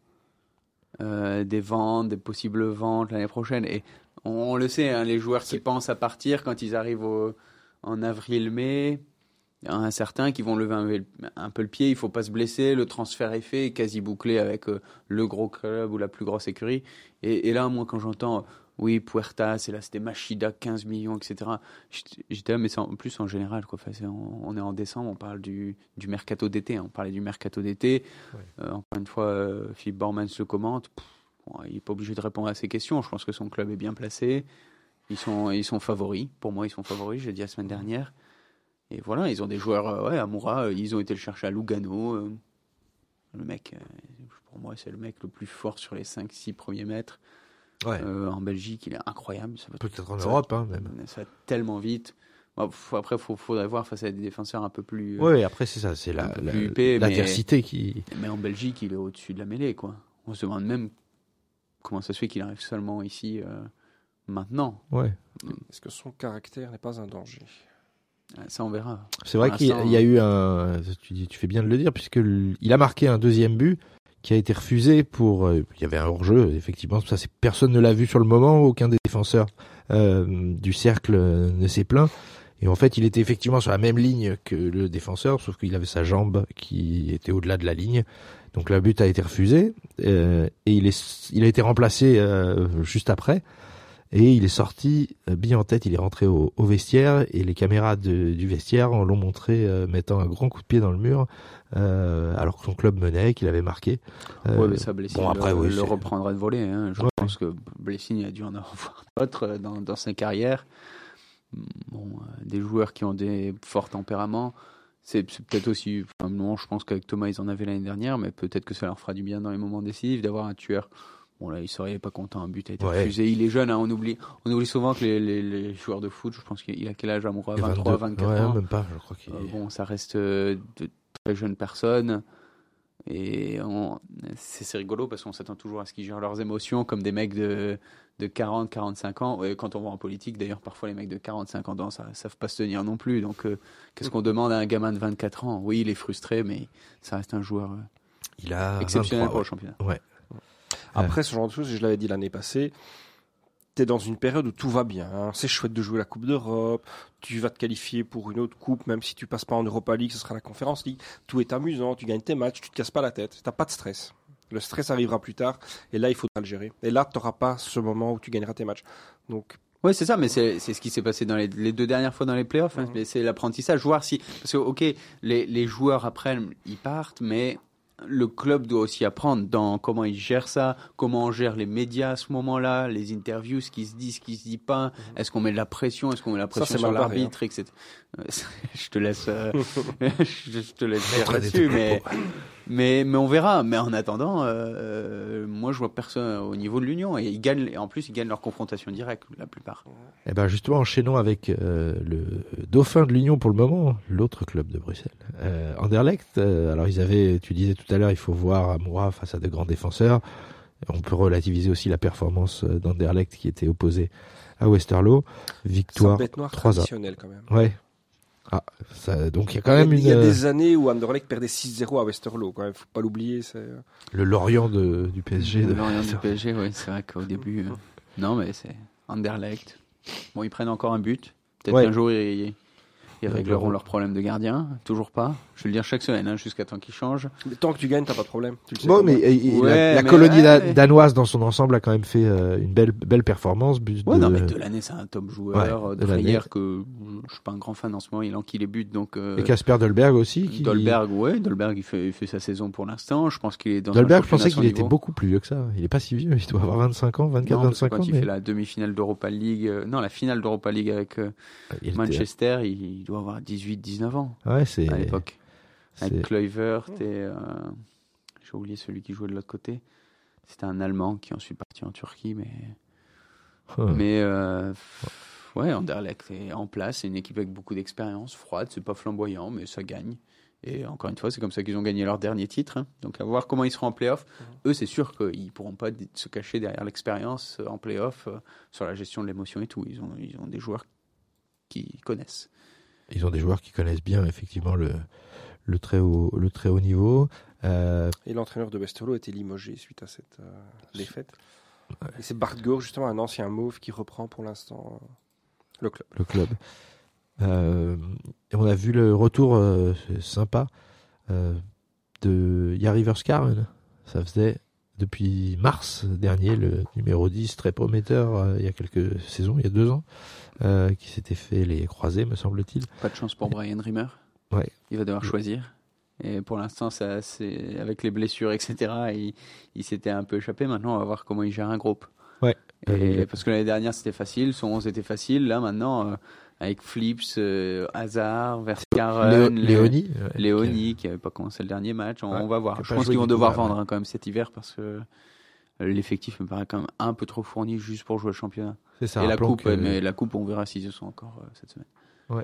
euh, des ventes, des possibles ventes l'année prochaine. Et on, on le sait, hein, les joueurs c'est... qui pensent à partir quand ils arrivent au, en avril-mai. Il y en a certains qui vont lever un, un peu le pied, il ne faut pas se blesser, le transfert est fait, quasi bouclé avec euh, le gros club ou la plus grosse écurie. Et, et là, moi, quand j'entends, oui, Puertas, et là, c'était Machida, quinze millions, et cetera, j'étais là, mais c'est en plus en général, quoi. Enfin, c'est en, on est en décembre, on parle du, du mercato d'été, hein. On parlait du mercato d'été. Ouais. Euh, encore une fois, euh, Philippe Bormans le commente. Pff, bon, il n'est pas obligé de répondre à ces questions. Je pense que son club est bien placé. Ils sont, ils sont favoris. Pour moi, ils sont favoris, j'ai dit la semaine dernière. Et voilà, ils ont des joueurs, euh, ouais, Amoura, euh, ils ont été le chercher à Lugano. Euh, le mec, euh, pour moi, c'est le mec le plus fort sur les cinq six premiers mètres. Ouais. Euh, en Belgique, il est incroyable. Ça va, peut-être en ça Europe, va, hein, même. Ça va tellement vite. Bon, faut, après, il faudrait voir face à des défenseurs un peu plus. Oui, après, c'est ça, c'est la, la, huppés, l'adversité mais, qui. Mais en Belgique, il est au-dessus de la mêlée, quoi. On se demande même comment ça se fait qu'il arrive seulement ici euh, maintenant. Ouais. Est-ce que son caractère n'est pas un danger ? Ça, on verra. C'est vrai qu'il y a, il y a eu un... Tu, dis, tu fais bien de le dire, puisqu'il a marqué un deuxième but qui a été refusé pour... Euh, il y avait un hors-jeu, effectivement. Ça, c'est, personne ne l'a vu sur le moment. Aucun des défenseurs euh, du cercle ne s'est plaint. Et en fait, il était effectivement sur la même ligne que le défenseur, sauf qu'il avait sa jambe qui était au-delà de la ligne. Donc, le but a été refusé. Euh, et il, est, il a été remplacé euh, juste après. Et il est sorti euh, bien en tête, il est rentré au, au vestiaire et les caméras de, du vestiaire l'ont montré euh, mettant un grand coup de pied dans le mur euh, alors que son club menait, qu'il avait marqué. Euh, oui, mais ça, Blessing bon, après, le, oui, le reprendra de voler. Hein. Je ouais. pense que Blessing a dû en avoir d'autres dans, dans sa carrière. Bon, euh, des joueurs qui ont des forts tempéraments. C'est, c'est peut-être aussi... Enfin, non, je pense qu'avec Thomas, ils en avaient l'année dernière, mais peut-être que ça leur fera du bien dans les moments décisifs d'avoir un tueur. Bon là, il serait pas content, un but a été ouais. refusé. Il est jeune, hein, on oublie, on oublie souvent que les, les, les joueurs de foot, je pense qu'il a quel âge, Amoura, vingt-trois, vingt-quatre ouais, ans. Même pas, je crois qu'il. Euh, bon, ça reste de très jeunes personnes et on, c'est, c'est rigolo parce qu'on s'attend toujours à ce qu'ils gèrent leurs émotions comme des mecs de de quarante, quarante-cinq ans. Et quand on va en politique, d'ailleurs, parfois les mecs de quarante-cinq ans, ça savent pas se tenir non plus. Donc, euh, qu'est-ce qu'on demande à un gamin de vingt-quatre ans ? Oui, il est frustré, mais ça reste un joueur euh, il a exceptionnel vingt-trois, pour le championnat. Ouais. Après, ce genre de choses, je l'avais dit l'année passée, tu es dans une période où tout va bien. Hein. C'est chouette de jouer la Coupe d'Europe, tu vas te qualifier pour une autre coupe, même si tu passes pas en Europa League, ce sera la Conference League. Tout est amusant, tu gagnes tes matchs, tu te casses pas la tête, t'as pas de stress. Le stress arrivera plus tard, et là, il faudra le gérer. Et là, tu n'auras pas ce moment où tu gagneras tes matchs. Donc... Oui, c'est ça, mais c'est, c'est ce qui s'est passé dans les, les deux dernières fois dans les playoffs. Hein. Mmh. C'est l'apprentissage, voir si... Parce que, ok, les, les joueurs, après, ils partent, mais... le club doit aussi apprendre dans comment il gère ça, comment on gère les médias à ce moment-là, les interviews, ce qui se dit, ce qui se dit pas. Est-ce qu'on met de la pression, est-ce qu'on met de la pression Ça, sur mal barré, l'arbitre, et cetera. Je te laisse, euh, je te laisse dire là-dessus, mais, mais mais on verra. Mais en attendant, euh, moi je vois personne au niveau de l'Union et ils gagnent. En plus, ils gagnent leur confrontation directe la plupart. Et ben justement, enchaînons avec euh, le dauphin de l'Union pour le moment, l'autre club de Bruxelles, euh, Anderlecht. Euh, alors ils avaient, tu disais tout à l'heure, il faut voir Amoura face à de grands défenseurs. On peut relativiser aussi la performance d'Anderlecht qui était opposée à Westerlo. Victoire C'est un bête noire trois à. traditionnel quand même. Ouais. Ah, ça, donc il y a quand même il y a, une. Il y a des années où Anderlecht perdait six zéro à Westerlo. Quand même, faut pas l'oublier. C'est... Le Lorient de, du P S G. Le de... Lorient du P S G, oui, c'est vrai qu'au début. Euh... Non, mais c'est Anderlecht. Bon, ils prennent encore un but. Peut-être ouais. qu'un jour ils, ils régleront leurs problèmes de gardien. Toujours pas. Je vais le dire chaque semaine, hein, jusqu'à temps qu'ils changent. Mais tant que tu gagnes, t'as pas de problème. Tu le sais bon, mais et, ouais, la, la mais colonie ouais. danoise dans son ensemble a quand même fait euh, une belle belle performance. Ouais, de... non, mais de l'année, c'est un top joueur. Ouais, de Frayère, que je suis pas un grand fan en ce moment, il enquille les buts. Donc, euh... Et Casper Dolberg aussi. Qui... Dolberg, ouais, Dolberg, il fait, il fait sa saison pour l'instant. Je pense qu'il est dans Dolberg, un je pensais qu'il niveau. était beaucoup plus vieux que ça. Il est pas si vieux, il doit avoir vingt-cinq ans, vingt-quatre, non, vingt-cinq quand ans. il mais... fait la demi-finale d'Europa League, euh, non, la finale d'Europa League avec euh, il Manchester, était... il, il doit avoir dix-huit, dix-neuf ans. Ouais, c'est... À l'époque. C'est... Avec Kluivert et euh, j'ai oublié celui qui jouait de l'autre côté. C'était un Allemand qui est ensuite parti en Turquie, mais hum. mais euh, ouais, Anderlecht est en place. C'est une équipe avec beaucoup d'expérience, froide, c'est pas flamboyant, mais ça gagne. Et encore une fois, c'est comme ça qu'ils ont gagné leur dernier titre. Hein. Donc à voir comment ils seront en play-off. Mmh. Eux, c'est sûr qu'ils pourront pas se cacher derrière l'expérience en play-off euh, sur la gestion de l'émotion et tout. Ils ont ils ont des joueurs qui connaissent. Ils ont des joueurs qui connaissent bien effectivement le le très haut le très haut niveau. Euh... Et l'entraîneur de Westerlo a été limogé suite à cette euh, défaite. Ouais. Et c'est Bart Gore, justement un ancien mauve, qui reprend pour l'instant euh, le club. Le club. Euh, et on a vu le retour euh, sympa euh, de Jari Verskaren. Ça faisait depuis mars dernier le numéro dix très prometteur euh, il y a quelques saisons, il y a deux ans, euh, qui s'était fait les croisés, me semble-t-il. Pas de chance pour Brian Rimmer. Ouais. Il va devoir choisir. Et pour l'instant, ça, c'est avec les blessures, et cetera, il, il s'était un peu échappé. Maintenant, on va voir comment il gère un groupe. Ouais. Et, parce que l'année dernière, c'était facile. Son onze était facile. Là, maintenant, euh, avec Flips, euh, Hazard, Verskaren, Léo, Léoni, ouais, Léoni, qui n'avait pas commencé le dernier match. On, ouais, on va voir. Je pense qu'ils vont devoir vendre ouais. hein, quand même cet hiver parce que l'effectif me paraît quand même un peu trop fourni juste pour jouer le championnat. C'est ça. Et la coupe, que... mais la coupe, on verra s'ils y sont encore euh, cette semaine. Ouais.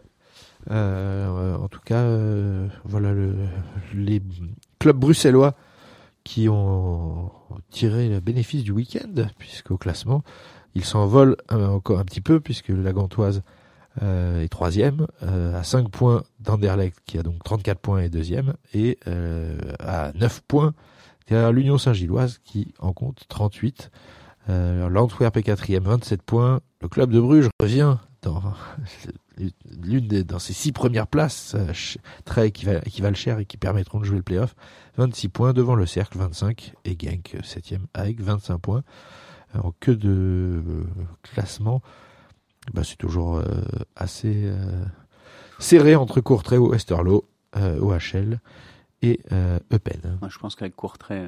Euh, en tout cas, euh, voilà le, les clubs bruxellois qui ont tiré le bénéfice du week-end, puisqu'au classement, ils s'envolent euh, encore un petit peu, puisque la Gantoise euh, est troisième, euh, à cinq points d'Anderlecht, qui a donc trente-quatre points et deuxième, et euh, à neuf points derrière l'Union Saint-Gilloise, qui en compte trente-huit. Euh, L'Antwerp est quatrième, vingt-sept points. Le club de Bruges revient dans l'une des, dans ses six premières places, euh, très qui, va, qui valent cher et qui permettront de jouer le play-off. vingt-six points devant le Cercle, vingt-cinq, et Genk septième avec vingt-cinq points. En queue de euh, classement, bah, c'est toujours euh, assez euh, serré entre Courtrai, Westerlo, euh, O H L et euh, Eupen. Moi, je pense qu'avec Courtrai,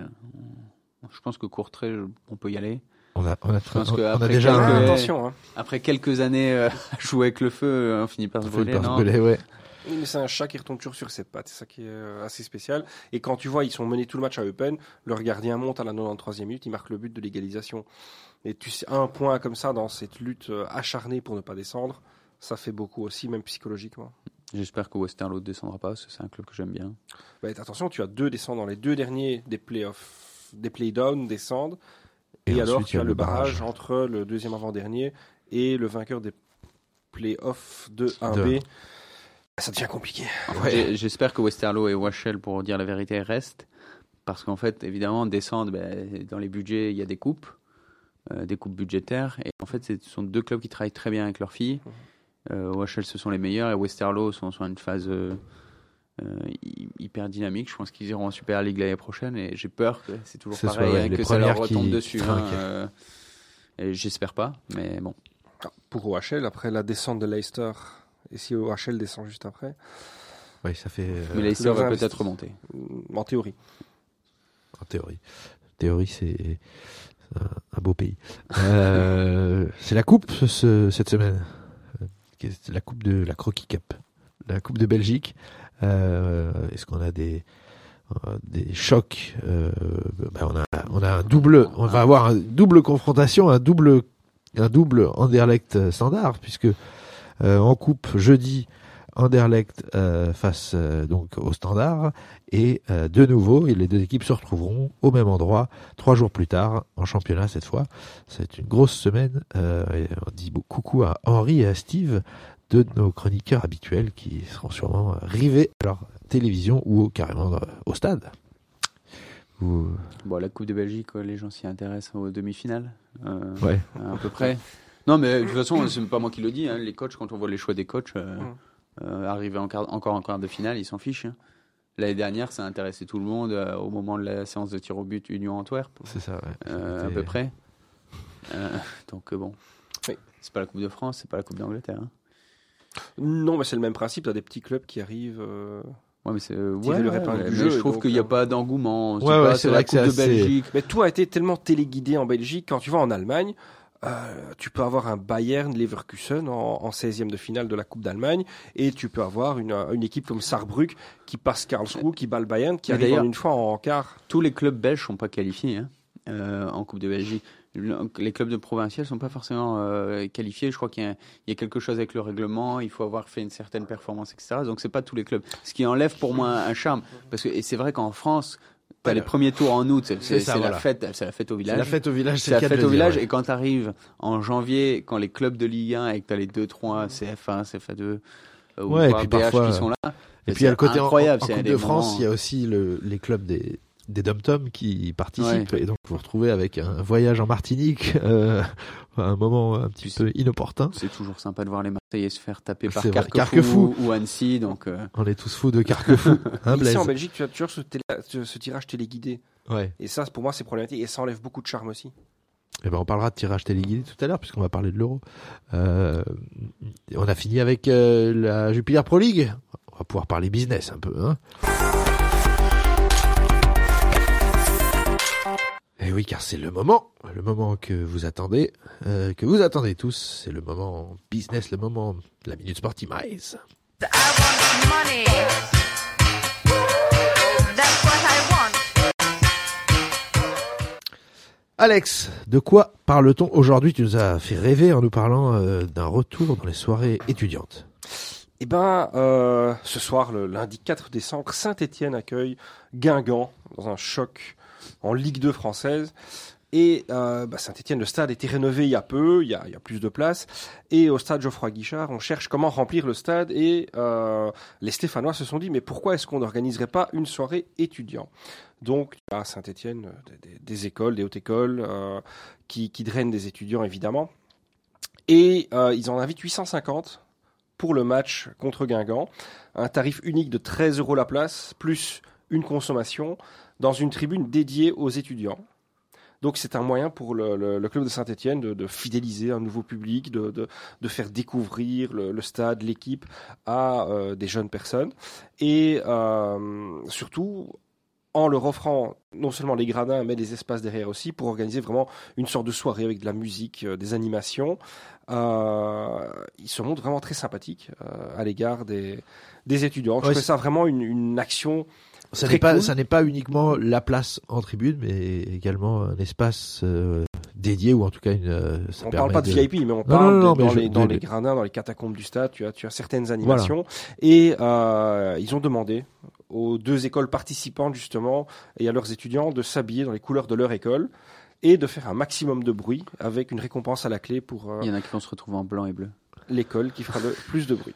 je pense que Courtrai, on peut y aller. On a, on a, je pense on, que on après a déjà quelques, un... attention, hein. Après quelques années euh, à jouer avec le feu, on finit par se brûler. Non ouais. Oui, mais c'est un chat qui retombe toujours sur ses pattes, c'est ça qui est assez spécial. Et quand tu vois, ils sont menés tout le match à Eupen, leur gardien monte à la quatre-vingt-treizième minute, il marque le but de l'égalisation. Et tu sais, un point comme ça dans cette lutte acharnée pour ne pas descendre, ça fait beaucoup aussi, même psychologiquement. J'espère que Westerlo ne descendra pas, parce que c'est un club que j'aime bien. Bah, attention, tu as deux descendants, les deux derniers des playoffs, des playdowns descendent. Et, et alors, tu as le barrage, barrage entre le deuxième avant-dernier et le vainqueur des playoffs de un B. De... Ça devient compliqué. Ouais. J'espère que Westerlo et Wachel, pour dire la vérité, restent. Parce qu'en fait, évidemment, descendre, ben, dans les budgets, il y a des coupes, euh, des coupes budgétaires. Et en fait, ce sont deux clubs qui travaillent très bien avec leurs filles. Euh, Wachel, ce sont les meilleurs. Et Westerlo sont sur une phase euh, euh, hyper dynamique. Je pense qu'ils iront en Super League l'année prochaine. Et j'ai peur que c'est toujours ce pareil, soit, ouais, hein, que ça leur retombe qui, dessus. Qui hein, euh, et j'espère pas, mais bon. Pour O H L, après la descente de Leicester, et si O H L descend juste après... Oui, ça fait... Euh, mais Leicester va peut-être remonter. En théorie. En théorie. En théorie, c'est un, un beau pays. Euh, c'est la coupe ce, cette semaine. C'est la coupe de la Croquis Cup. La coupe de Belgique. Euh, est-ce qu'on a des euh, des chocs euh, ben on a on a un double. On va avoir une double confrontation, un double un double Anderlecht Standard puisque euh, en coupe jeudi. Anderlecht euh, face euh, donc au Standard et euh, de nouveau et les deux équipes se retrouveront au même endroit trois jours plus tard en championnat cette fois. C'est une grosse semaine. Euh, et on dit coucou à Henri et à Steve, deux de nos chroniqueurs habituels qui seront sûrement rivés à leur télévision ou carrément euh, au stade. Ou... Bon, la Coupe de Belgique, les gens s'y intéressent aux demi-finales, euh, ouais. à peu près. Non, mais de toute façon, c'est pas moi qui le dis. Hein, les coachs, quand on voit les choix des coachs. Euh... Mmh. Euh, arrivé en quart, encore en quart de finale, ils s'en fichent. Hein. L'année dernière, ça a intéressé tout le monde euh, au moment de la séance de tir au but Union Antwerp. C'est ça, ouais. Euh, à peu près. Euh, donc bon, oui. C'est pas la Coupe de France, c'est pas la Coupe d'Angleterre. Hein. Non, mais c'est le même principe. T'as des petits clubs qui arrivent. Euh... Ouais, mais c'est ouais, le ouais, ouais, mais du jeu, je trouve donc, qu'il n'y a euh... pas d'engouement. Ouais, ouais, ouais, pas, c'est, c'est vrai la que Coupe c'est de assez... Belgique. Mais tout a été tellement téléguidé en Belgique. Quand tu vas en Allemagne. Euh, tu peux avoir un Bayern Leverkusen en, en seizième de finale de la Coupe d'Allemagne et tu peux avoir une, une équipe comme Saarbrück qui passe Karlsruhe, qui bat le Bayern, qui arrive en une fois en quart. Tous les clubs belges ne sont pas qualifiés hein, euh, en Coupe de Belgique. Les clubs de provinciaux ne sont pas forcément euh, qualifiés. Je crois qu'il y a, il y a quelque chose avec le règlement. Il faut avoir fait une certaine performance, et cetera. Donc, ce n'est pas tous les clubs. Ce qui enlève pour moi un, un charme. Parce que, et c'est vrai qu'en France... T'as les premiers tours en août, c'est, c'est, c'est, ça, c'est, voilà. la fête, c'est la fête au village. C'est la fête au village, c'est, c'est la fête au village. Ouais. Et quand tu arrives en janvier, quand les clubs de Ligue un et que tu as les deux trois C F un, C F deux euh, ouais, ou et puis B H parfois, qui sont là, et puis il y a le côté incroyable. En, en, en Coupe de France, il moments... y a aussi le, les clubs des, des dom-toms qui participent. Ouais. Et donc vous vous retrouvez avec un voyage en Martinique, euh, un moment un petit peu inopportun. C'est toujours sympa de voir les Marseillais se faire taper par Carquefou, Carquefou ou Annecy. Donc, euh... on est tous fous de Carquefou. Hein, Ici en Belgique, tu as toujours ce, télé, ce, ce tirage téléguidé. Ouais. Et ça, pour moi, c'est problématique et ça enlève beaucoup de charme aussi. Eh ben, on parlera de tirage téléguidé tout à l'heure, puisqu'on va parler de l'Euro. Euh, on a fini avec euh, la Jupiler Pro League. On va pouvoir parler business un peu. Hein. Et oui, car c'est le moment, le moment que vous attendez, euh, que vous attendez tous. C'est le moment business, le moment de la Minute Sportimise. I want money. That's what I want. Alex, de quoi parle-t-on aujourd'hui ? Tu nous as fait rêver en nous parlant euh, d'un retour dans les soirées étudiantes. Eh ben, euh, ce soir, le lundi quatre décembre, Saint-Étienne accueille Guingamp dans un choc en Ligue deux française. Et euh, bah Saint-Étienne, le stade a été rénové il y a peu, il y a, il y a plus de place. Et au stade Geoffroy Guichard, on cherche comment remplir le stade. Et euh, les Stéphanois se sont dit, mais pourquoi est-ce qu'on n'organiserait pas une soirée étudiant ? Donc, à Saint-Étienne, des, des écoles, des hautes écoles, euh, qui, qui drainent des étudiants, évidemment. Et euh, ils en invitent huit cent cinquante pour le match contre Guingamp. Un tarif unique de treize euros la place, plus une consommation, dans une tribune dédiée aux étudiants. Donc c'est un moyen pour le, le, le club de Saint-Étienne de, de fidéliser un nouveau public, de, de, de faire découvrir le, le stade, l'équipe à euh, des jeunes personnes. Et euh, surtout, en leur offrant non seulement les gradins, mais des espaces derrière aussi, pour organiser vraiment une sorte de soirée avec de la musique, euh, des animations. Euh, ils se montrent vraiment très sympathiques euh, à l'égard des, des étudiants. Je ouais, trouve ça vraiment une, une action... Ça n'est, pas, cool. ça n'est pas uniquement la place en tribune, mais également un espace euh, dédié, ou en tout cas une... Euh, ça on ne parle parle pas de, de V I P, mais on parle non, non, non, de, dans, mais les, je, dans de, les gradins, dans les catacombes du stade, tu as, tu as certaines animations. Voilà. Et euh, ils ont demandé aux deux écoles participantes, justement, et à leurs étudiants, de s'habiller dans les couleurs de leur école et de faire un maximum de bruit, avec une récompense à la clé pour... Euh, Il y en a qui vont se retrouver en blanc et bleu. L'école qui fera le plus de bruit.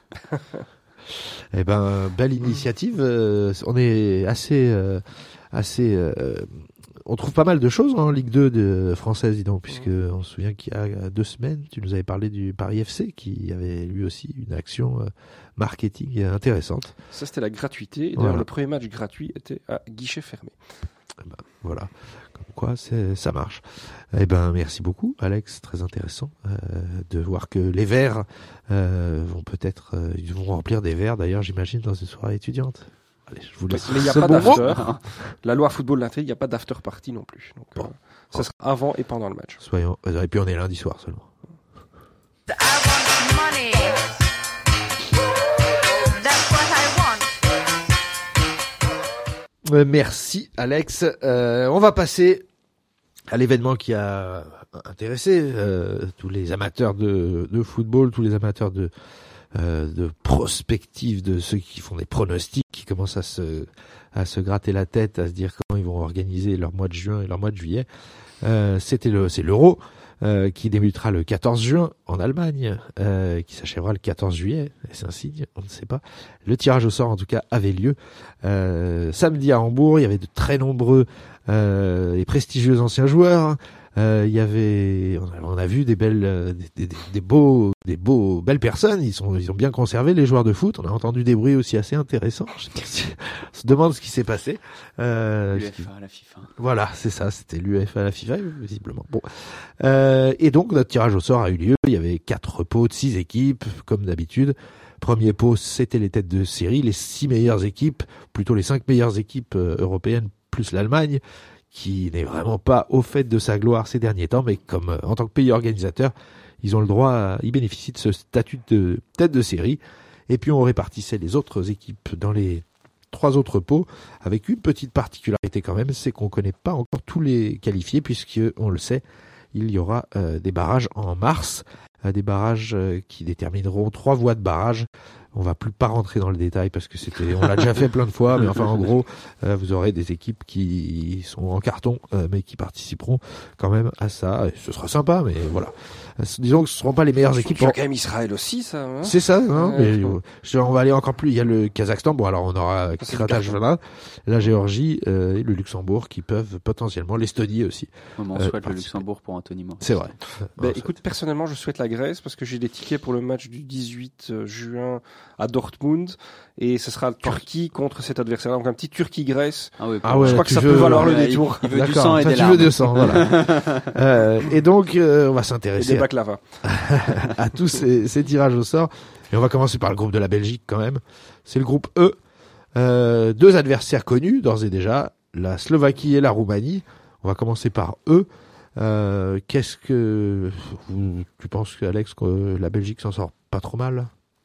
Eh ben, belle initiative. Euh, on est assez, euh, assez. Euh, on trouve pas mal de choses en Ligue deux de française, dis donc, puisque mmh. on se souvient qu'il y a deux semaines, tu nous avais parlé du Paris F C, qui avait lui aussi une action euh, marketing intéressante. Ça, c'était la gratuité. D'ailleurs, voilà. Le premier match gratuit était à guichet fermé. Eh ben, voilà. Comme quoi, c'est, ça marche. Eh ben, merci beaucoup, Alex. Très intéressant euh, de voir que les verts euh, vont peut-être, euh, ils vont remplir des verres. D'ailleurs, j'imagine dans une soirée étudiante. Allez, je vous laisse. Mais il n'y a ce pas bon mot. d'after. La loi football l'interdit, il n'y a pas d'after party non plus. Donc, Bon. euh, ça sera avant et pendant le match. Soyons. Et puis on est lundi soir seulement. I want money. That's what I want. Euh, merci Alex. Euh, on va passer à l'événement qui a intéressé euh, tous les amateurs de, de football, tous les amateurs de, euh, de prospective, de ceux qui font des pronostics, qui commencent à se, à se gratter la tête, à se dire comment ils vont organiser leur mois de juin et leur mois de juillet. Euh, c'était le, c'est l'Euro. Euh, qui débutera le quatorze juin en Allemagne, euh, qui s'achèvera le quatorze juillet. C'est un signe, on ne sait pas. Le tirage au sort, en tout cas, avait lieu euh, samedi à Hambourg. Il y avait de très nombreux euh, et prestigieux anciens joueurs. Euh, il y avait, on a, on a vu des belles, euh, des, des, des beaux, des beaux, belles personnes. Ils sont, ils ont bien conservé les joueurs de foot. On a entendu des bruits aussi assez intéressants. Je sais pas si, on se demande ce qui s'est passé. Euh, L'U F A à la FIFA. Voilà, c'est ça. C'était l'U E F A à la FIFA, visiblement. Bon. Euh, et donc notre tirage au sort a eu lieu. Il y avait quatre pots de six équipes, comme d'habitude. Premier pot, c'était les têtes de série, les six meilleures équipes, plutôt les cinq meilleures équipes euh, européennes plus l'Allemagne, qui n'est vraiment pas au fait de sa gloire ces derniers temps, mais comme euh, en tant que pays organisateur, ils ont le droit, à, ils bénéficient de ce statut de tête de série. Et puis on répartissait les autres équipes dans les trois autres pots, avec une petite particularité quand même, c'est qu'on connaît pas encore tous les qualifiés, puisque on le sait, il y aura euh, des barrages en mars, euh, des barrages euh, qui détermineront trois voies de barrage. On va plus pas rentrer dans le détail parce que c'était, on l'a déjà fait plein de fois, mais enfin en gros, euh, vous aurez des équipes qui sont en carton, euh, mais qui participeront quand même à ça. Et ce sera sympa, mais voilà. Euh, disons que ce seront pas les meilleures équipes. Il y a quand même Israël aussi, ça. Hein C'est ça, hein, ouais, mais euh, je- on va aller encore plus. Il y a le Kazakhstan, bon alors on aura c'est Kratajvana, la Géorgie euh, et le Luxembourg qui peuvent potentiellement, l'Estonie aussi. On Euh, souhaite le participer. Luxembourg pour Anthony Moore. C'est vrai. Ben, Ouais, écoute, personnellement, je souhaite la Grèce parce que j'ai des tickets pour le match du dix-huit juin à Dortmund et ce sera Turquie contre cet adversaire. Donc un petit Turquie-Grèce. Ah, oui, Ah ouais, je crois que tu ça veux- peut valoir le Ouais, détour. Il, il veut du D'accord. sang et Toi, des tu veux larmes. du sang, voilà. euh, et donc, euh, on va Et s'intéresser des à, baklava. à tous ces, ces tirages au sort. Et on va commencer par le groupe de la Belgique quand même. C'est le groupe E. Euh, deux adversaires connus d'ores et déjà, la Slovaquie et la Roumanie. On va commencer par eux. Euh, qu'est-ce que vous- tu penses, Alex, que la Belgique s'en sort pas trop mal?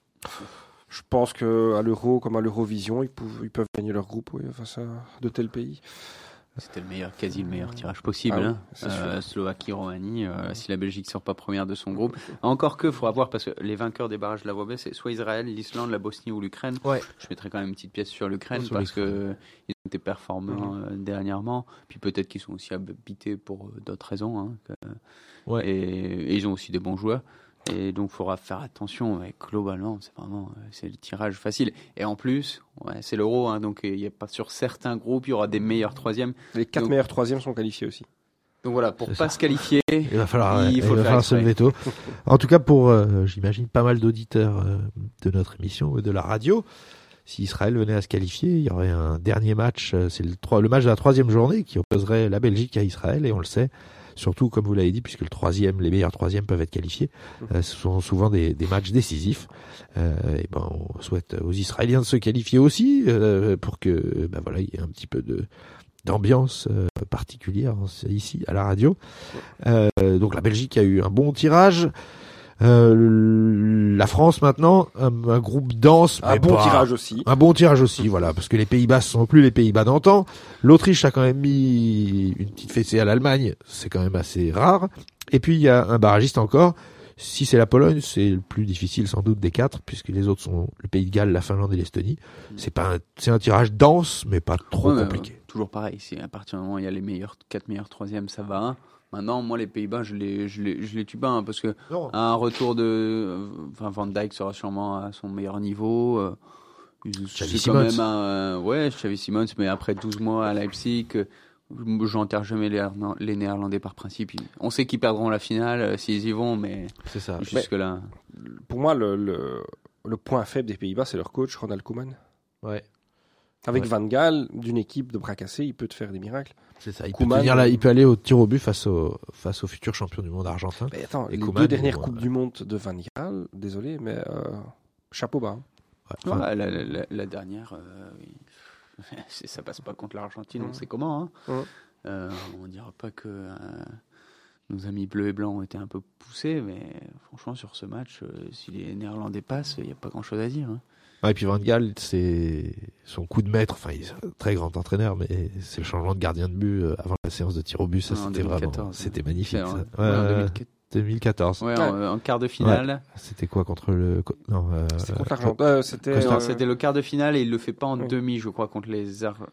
Je pense que à l'Euro comme à l'Eurovision, ils, peuvent- ils peuvent gagner leur groupe oui, face à de tels pays. C'était le meilleur, quasi le meilleur tirage possible. Ah oui, hein. c'est Euh, Slovaquie, Roumanie, euh, si la Belgique sort pas première de son groupe. Encore que, il faudra voir, parce que les vainqueurs des barrages de la voie B, c'est soit Israël, l'Islande, la Bosnie ou l'Ukraine. Ouais. Je mettrais quand même une petite pièce sur l'Ukraine, Sur parce l'Ukraine. que ils ont été performants euh, dernièrement. Puis peut-être qu'ils sont aussi habités pour euh, d'autres raisons. Hein, que- Ouais. et, et ils ont aussi des bons joueurs. Et donc, il faudra faire attention. Mais globalement, c'est vraiment euh, c'est le tirage facile. Et en plus, ouais, c'est l'Euro, hein, donc il y a pas sur certains groupes, il y aura des meilleurs troisièmes. Les quatre Donc- meilleurs troisièmes sont qualifiés aussi. Donc voilà, pour C'est pas ça. se qualifier, Il va falloir, Il ouais, faut il le va faire falloir se lever tôt. En tout cas, pour, euh, j'imagine, pas mal d'auditeurs euh, de notre émission, de la radio, si Israël venait à se qualifier, il y aurait un dernier match, euh, c'est le, trois- le match de la troisième journée qui opposerait la Belgique à Israël, et on le sait, surtout comme vous l'avez dit, puisque le troisième, les meilleurs troisièmes peuvent être qualifiés. Euh, ce sont souvent des, des matchs décisifs. Euh, et ben, on souhaite aux Israéliens de se qualifier aussi, euh, pour que, ben voilà, il y ait un petit peu de d'ambiance euh, particulière ici à la radio. Euh, donc la Belgique a eu un bon tirage. Euh, la France maintenant, un, un groupe dense, Un mais bon pas- tirage aussi. un bon tirage aussi, voilà, parce que les Pays-Bas ce sont plus les Pays-Bas d'antan. L'Autriche a quand même mis une petite fessée à l'Allemagne, c'est quand même assez rare. Et puis il y a un barragiste encore. Si c'est la Pologne, c'est le plus difficile sans doute des quatre, puisque les autres sont le Pays de Galles, la Finlande et l'Estonie. C'est pas, un, c'est un tirage dense, mais pas trop Ouais, mais, compliqué. euh, toujours pareil, si à partir du moment où il y a les meilleurs quatre meilleurs troisièmes, ça va. Hein. Maintenant, moi, les Pays-Bas, je les, je les, je les tue pas, hein, parce que Non. un retour de, enfin, Van Dijk sera sûrement à son meilleur niveau. Euh, Xavi c'est quand Simons. même un, ouais, Xavi Simons, mais après douze mois à Leipzig, euh, j'enterre jamais les, les Néerlandais par principe. On sait qu'ils perdront la finale euh, s'ils y vont, mais C'est ça. jusque là. Pour moi, le, le, le point faible des Pays-Bas, c'est leur coach, Ronald Koeman. Ouais, Avec Ouais. Van Gaal, d'une équipe de bras cassés, il peut te faire des miracles. c'est ça. Il peut, Koeman, tenir là, euh, il peut aller au tir au but face au, face au futur champion du monde argentin. Mais attends, Et les Koeman, deux dernières bon, Coupes euh, du Monde de Van Gaal, désolé, mais euh, chapeau bas. hein. Ouais, enfin, Ouais, la, la, la, la dernière, euh, oui. c'est, ça passe pas contre l'Argentine, Mmh. on sait comment. Hein. Mmh. Euh, on dira pas que euh, nos amis bleus et blancs ont été un peu poussés, mais franchement, sur ce match, euh, si les Néerlandais passent, il n'y a pas grand-chose à dire. Hein. Ouais, et puis Van Gaal, c'est son coup de maître. Enfin, il est un très grand entraîneur, mais c'est le changement de gardien de but euh, avant la séance de tir au but. Ça, En c'était deux mille quatorze, vraiment, ouais. c'était magnifique. C'est, ça. ouais, Ouais, ouais, en euh, deux mille quatre. deux mille quatorze. Ouais, en, en quart de finale. C'était quoi contre le non euh, C'était contre l'Argentine. Euh, c'était, Costa- euh, C'était le quart de finale et il le fait pas en Ouais. demi, je crois, contre les Argentins.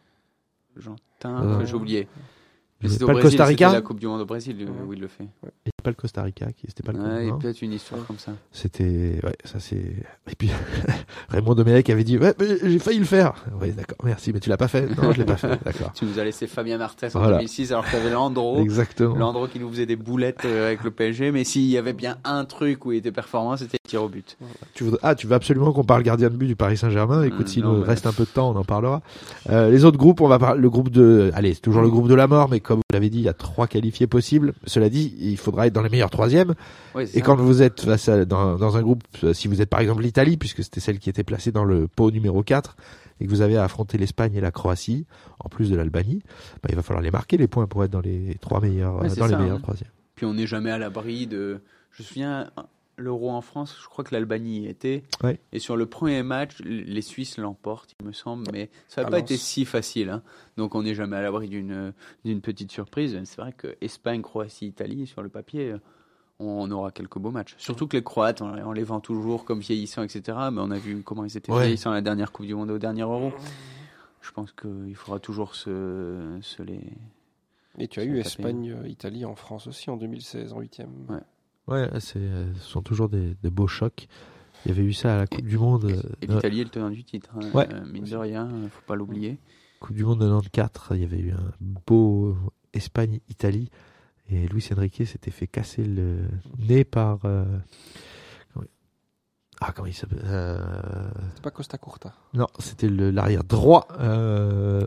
Euh, Enfin, j'ai oublié. Mais pas c'était au le Brésil, Costa Rica c'était la Coupe du Monde au Brésil euh, où il le fait. Et pas le Costa Rica, qui c'était pas le Ouais, il y a non peut-être une histoire comme ça. C'était ouais, ça c'est. Et puis Raymond Domenech avait dit ouais, mais j'ai failli le faire. Oui, d'accord, merci, mais tu l'as pas fait. Non, je l'ai pas fait. D'accord. Tu nous as laissé Fabien Martès en Voilà. deux mille six alors qu'il y avait Landreau. Exactement. Landreau qui nous faisait des boulettes euh, avec le P S G, mais s'il y avait bien un truc où il était performant, c'était le tir au but. Tu voudrais... Ah, tu veux absolument qu'on parle gardien de but du Paris Saint-Germain. Écoute, Euh, s'il non, nous mais- reste un peu de temps, on en parlera. Euh, les autres groupes, on va parler. Le groupe de, allez, c'est toujours le groupe de la mort, mais comme vous l'avez dit, il y a trois qualifiés possibles. Cela dit, il faudra être dans les meilleurs troisièmes. Ouais, c'est Et ça. quand vous êtes face à, dans, dans un groupe, euh, si vous êtes par exemple l'Italie, puisque c'était celle qui était placée dans le pot numéro quatre, et que vous avez à affronter l'Espagne et la Croatie, en plus de l'Albanie, bah, il va falloir les marquer les points pour être dans les trois meilleurs, Ouais, euh, c'est dans ça, les meilleurs hein. troisièmes. Puis on n'est jamais à l'abri de. Je me souviens, l'Euro en France, je crois que l'Albanie y était. Ouais. Et sur le premier match, les Suisses l'emportent, il me semble, mais ça n'a À pas Lens. été si facile. Hein. Donc on n'est jamais à l'abri d'une, d'une petite surprise. C'est vrai que Espagne, Croatie, Italie, sur le papier, on aura quelques beaux matchs. Surtout que les Croates, on, on les vend toujours comme vieillissants, et cetera. Mais on a vu comment ils étaient Ouais. vieillissants à la dernière Coupe du Monde et au dernier Euro. Je pense qu'il faudra toujours se, se les. Et tu as Ça eu va taper. Espagne-Italie en France aussi en deux mille seize, en huitième. Ouais. Ouais, c'est, euh, ce sont toujours des, des beaux chocs. Il y avait eu ça à la Coupe du Monde. euh, Et de- l'Italie est le tenant du titre. Hein. Ouais. Euh, mine de rien, il ne faut pas l'oublier. Coupe du Monde de quatre-vingt-quatorze, il y avait eu un beau Espagne-Italie. Et Luis Enrique s'était fait casser le nez par. euh, comment- Ah, comment il s'appelle euh, C'est pas Costa Curta. Non, c'était le- l'arrière droit. euh,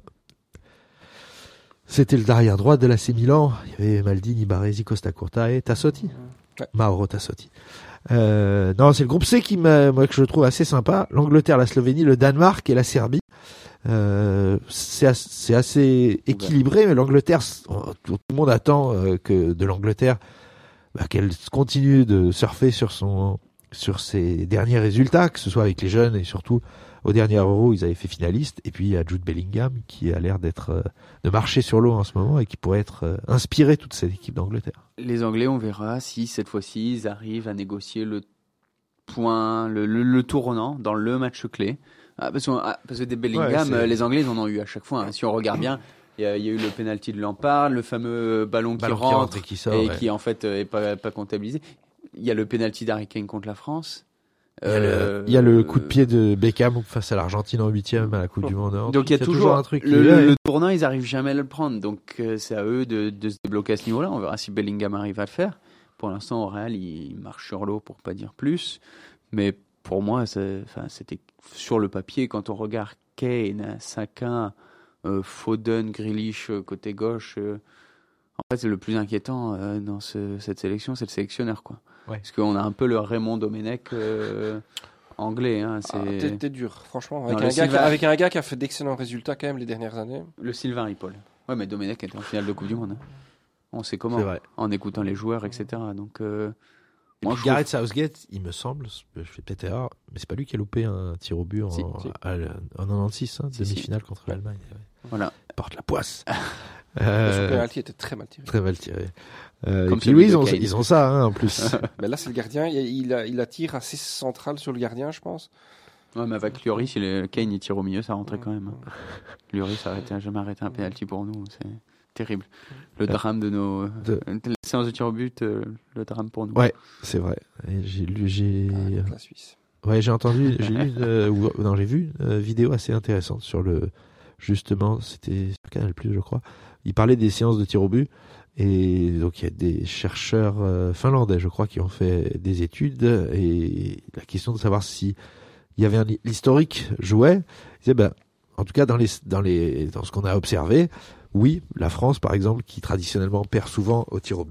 C'était l'arrière droit de l'A C Milan. Il y avait Maldini, Baresi, Costa Curta et Tassotti. Ouais. Mauro Tassotti. Euh, non, c'est le groupe C qui m'a, moi, que je trouve assez sympa. L'Angleterre, la Slovénie, le Danemark et la Serbie. Euh, c'est, as- c'est assez équilibré, mais l'Angleterre, tout, tout le monde attend euh, que de l'Angleterre bah, qu'elle continue de surfer sur son, sur ses derniers résultats, que ce soit avec les jeunes et surtout au dernier Euro, ils avaient fait finaliste. Et puis il y a Jude Bellingham qui a l'air d'être euh, de marcher sur l'eau en ce moment et qui pourrait être euh, inspiré toute cette équipe d'Angleterre. Les Anglais, on verra si cette fois-ci ils arrivent à négocier le point, le, le, le tournant dans le match clé. Ah, parce, qu'on- ah, parce que des Bellingham, Ouais, c'est- euh, les Anglais ils en ont eu à chaque fois. Hein. Si on regarde bien, il y, a- il y a eu le penalty de Lampard, le fameux ballon, Ballon qui qui rentre, rentre et qui sort, et ouais. qui en fait euh, est pas, pas comptabilisé. Il y a le penalty d'Harry Kane contre la France. Il y, a Euh, le, il y a le coup de pied de Beckham face à l'Argentine en huitième à la Coupe du Monde. Donc il y a toujours, un truc. le, qui- le- ouais. le tournant, ils arrivent jamais à le prendre. Donc euh, c'est à eux de, de se débloquer à ce niveau-là. On verra si Bellingham arrive à le faire. Pour l'instant, au Real, il marche sur l'eau pour pas dire plus. Mais pour moi, c'est- enfin, c'était sur le papier quand on regarde Kane, Saka, euh, Foden, Grealish euh, côté gauche. euh, en fait, c'est le plus inquiétant euh, dans ce- cette sélection, c'est le sélectionneur, quoi. Ouais. Parce qu'on a un peu le Raymond Domenech euh, anglais. Hein, c'est... Ah, t'es, t'es dur, franchement. Non, Avec, le un gars qui, Silva- avec un gars qui a fait d'excellents résultats quand même les dernières années. Le Sylvain Ripoll. Ouais, mais Domenech était en finale de Coupe du Monde. hein. On sait comment, C'est vrai. en écoutant les joueurs, et cetera. Donc, euh, Et moi, puis je Gareth Southgate, il me semble, je fais peut-être erreur, mais c'est pas lui qui a loupé un tir au but en, Si, si. à- en quatre-vingt-seize, hein, Si, demi-finale contre l'Allemagne. Ouais. voilà. Il porte la poisse. Son Euh, penalty était très mal tiré. très mal tiré. Euh, Comme et puis celui oui, ils de ont, Kane. ils ont ça hein, en plus. Mais là, c'est le gardien. Il, il, a, il attire assez central sur le gardien, je pense. Ouais, mais avec Lloris, il est... Kane, il tire au milieu, ça rentrait quand même. hein. Lloris a jamais arrêté un penalty pour nous. C'est terrible. Le drame de nos De- les séances de tir au but, euh, le drame pour nous. Ouais. C'est vrai. Et j'ai lu, j'ai, Ah, avec la Suisse. ouais, j'ai entendu, j'ai lu, une, euh, ou- non, j'ai vu une euh, vidéo assez intéressante sur le, justement, c'était sur Canal+, je crois. Il parlait des séances de tir au but. Et donc, il y a des chercheurs euh, finlandais, je crois, qui ont fait des études. Et la question de savoir si il y avait un l'historique jouait, ils disaient, ben, en tout cas, dans les, dans les, dans ce qu'on a observé, oui, la France, par exemple, qui traditionnellement perd souvent au tir au but,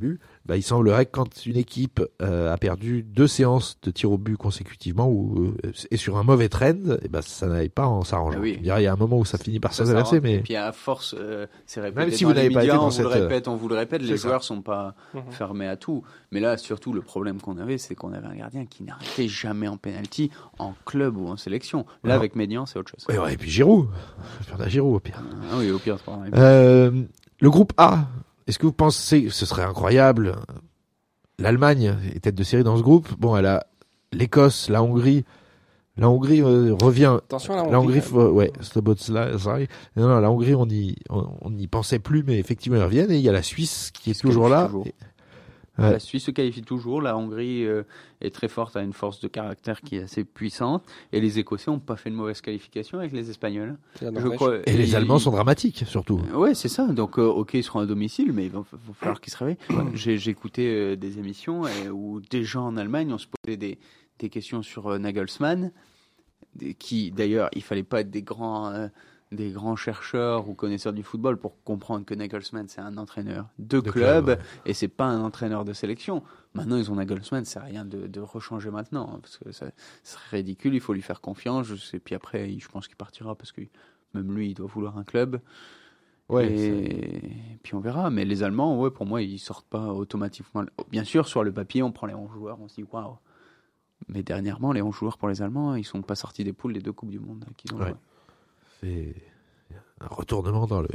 bah, il semblerait que quand une équipe euh, a perdu deux séances de tir au but consécutivement ou euh, est sur un mauvais trend, et ben ça n'aille pas en s'arrangeant. Ah oui. Je dirais, il y a un moment où ça finit par Ça, ça s'inverser, rentre. mais Et puis à force, euh, c'est répété Même si dans vous les n'avez pas médias, été dans on cette, vous le répète, on vous le répète, les c'est ça. joueurs sont pas Mhm. fermés à tout. Mais là, surtout, le problème qu'on avait, c'est qu'on avait un gardien qui n'arrêtait jamais en penalty, en club ou en sélection. Là, Non. avec Médian, c'est autre chose. ouais, ouais, et puis Giroud, on a Giroud au pire. Ah oui, au pire, c'est pas grave. Euh, le groupe A, est-ce que vous pensez, ce serait incroyable, l'Allemagne est tête de série dans ce groupe, bon, elle a l'Écosse, la Hongrie, la Hongrie euh, revient, Attention à la Hongrie. la Hongrie, quand même. faut- ouais, Slobodslai, non, non, la Hongrie, on y, on, on n'y pensait plus, mais effectivement, ils reviennent, et il y a la Suisse qui est se toujours là. qualifie toujours. Et- ouais. La Suisse se qualifie toujours, la Hongrie euh, est très forte, a une force de caractère qui est assez puissante, et les Écossais n'ont pas fait de mauvaise qualification avec les Espagnols. Et la Je Norvège. crois- Et les ils- Allemands ils- sont dramatiques, surtout. Ouais, c'est ça. Donc, euh, ok, ils seront à domicile, mais il va, va falloir qu'ils se réveillent. J'ai j'ai écouté euh, des émissions et, où des gens en Allemagne on se posait des, des questions sur euh, Nagelsmann, des- qui d'ailleurs, il fallait pas être des grands, euh, des grands chercheurs ou connaisseurs du football pour comprendre que Nagelsmann c'est un entraîneur de, De club, club, ouais. et c'est pas un entraîneur de sélection. Maintenant, ils ont Nagelsmann, c'est rien de, de rechanger maintenant, hein, parce que ça, ça serait ridicule. Il faut lui faire confiance. Je sais, puis après, il- je pense qu'il partira parce que même lui, il doit vouloir un club. Ouais, et puis on verra. Mais les Allemands, ouais, pour moi, ils sortent pas automatiquement. Bien sûr, sur le papier, on prend les onze joueurs, on se dit waouh. Mais dernièrement, les onze joueurs pour les Allemands, ils sont pas sortis des poules des deux Coupes du Monde qu'ils ont Ouais. joué. c'est un retournement dans le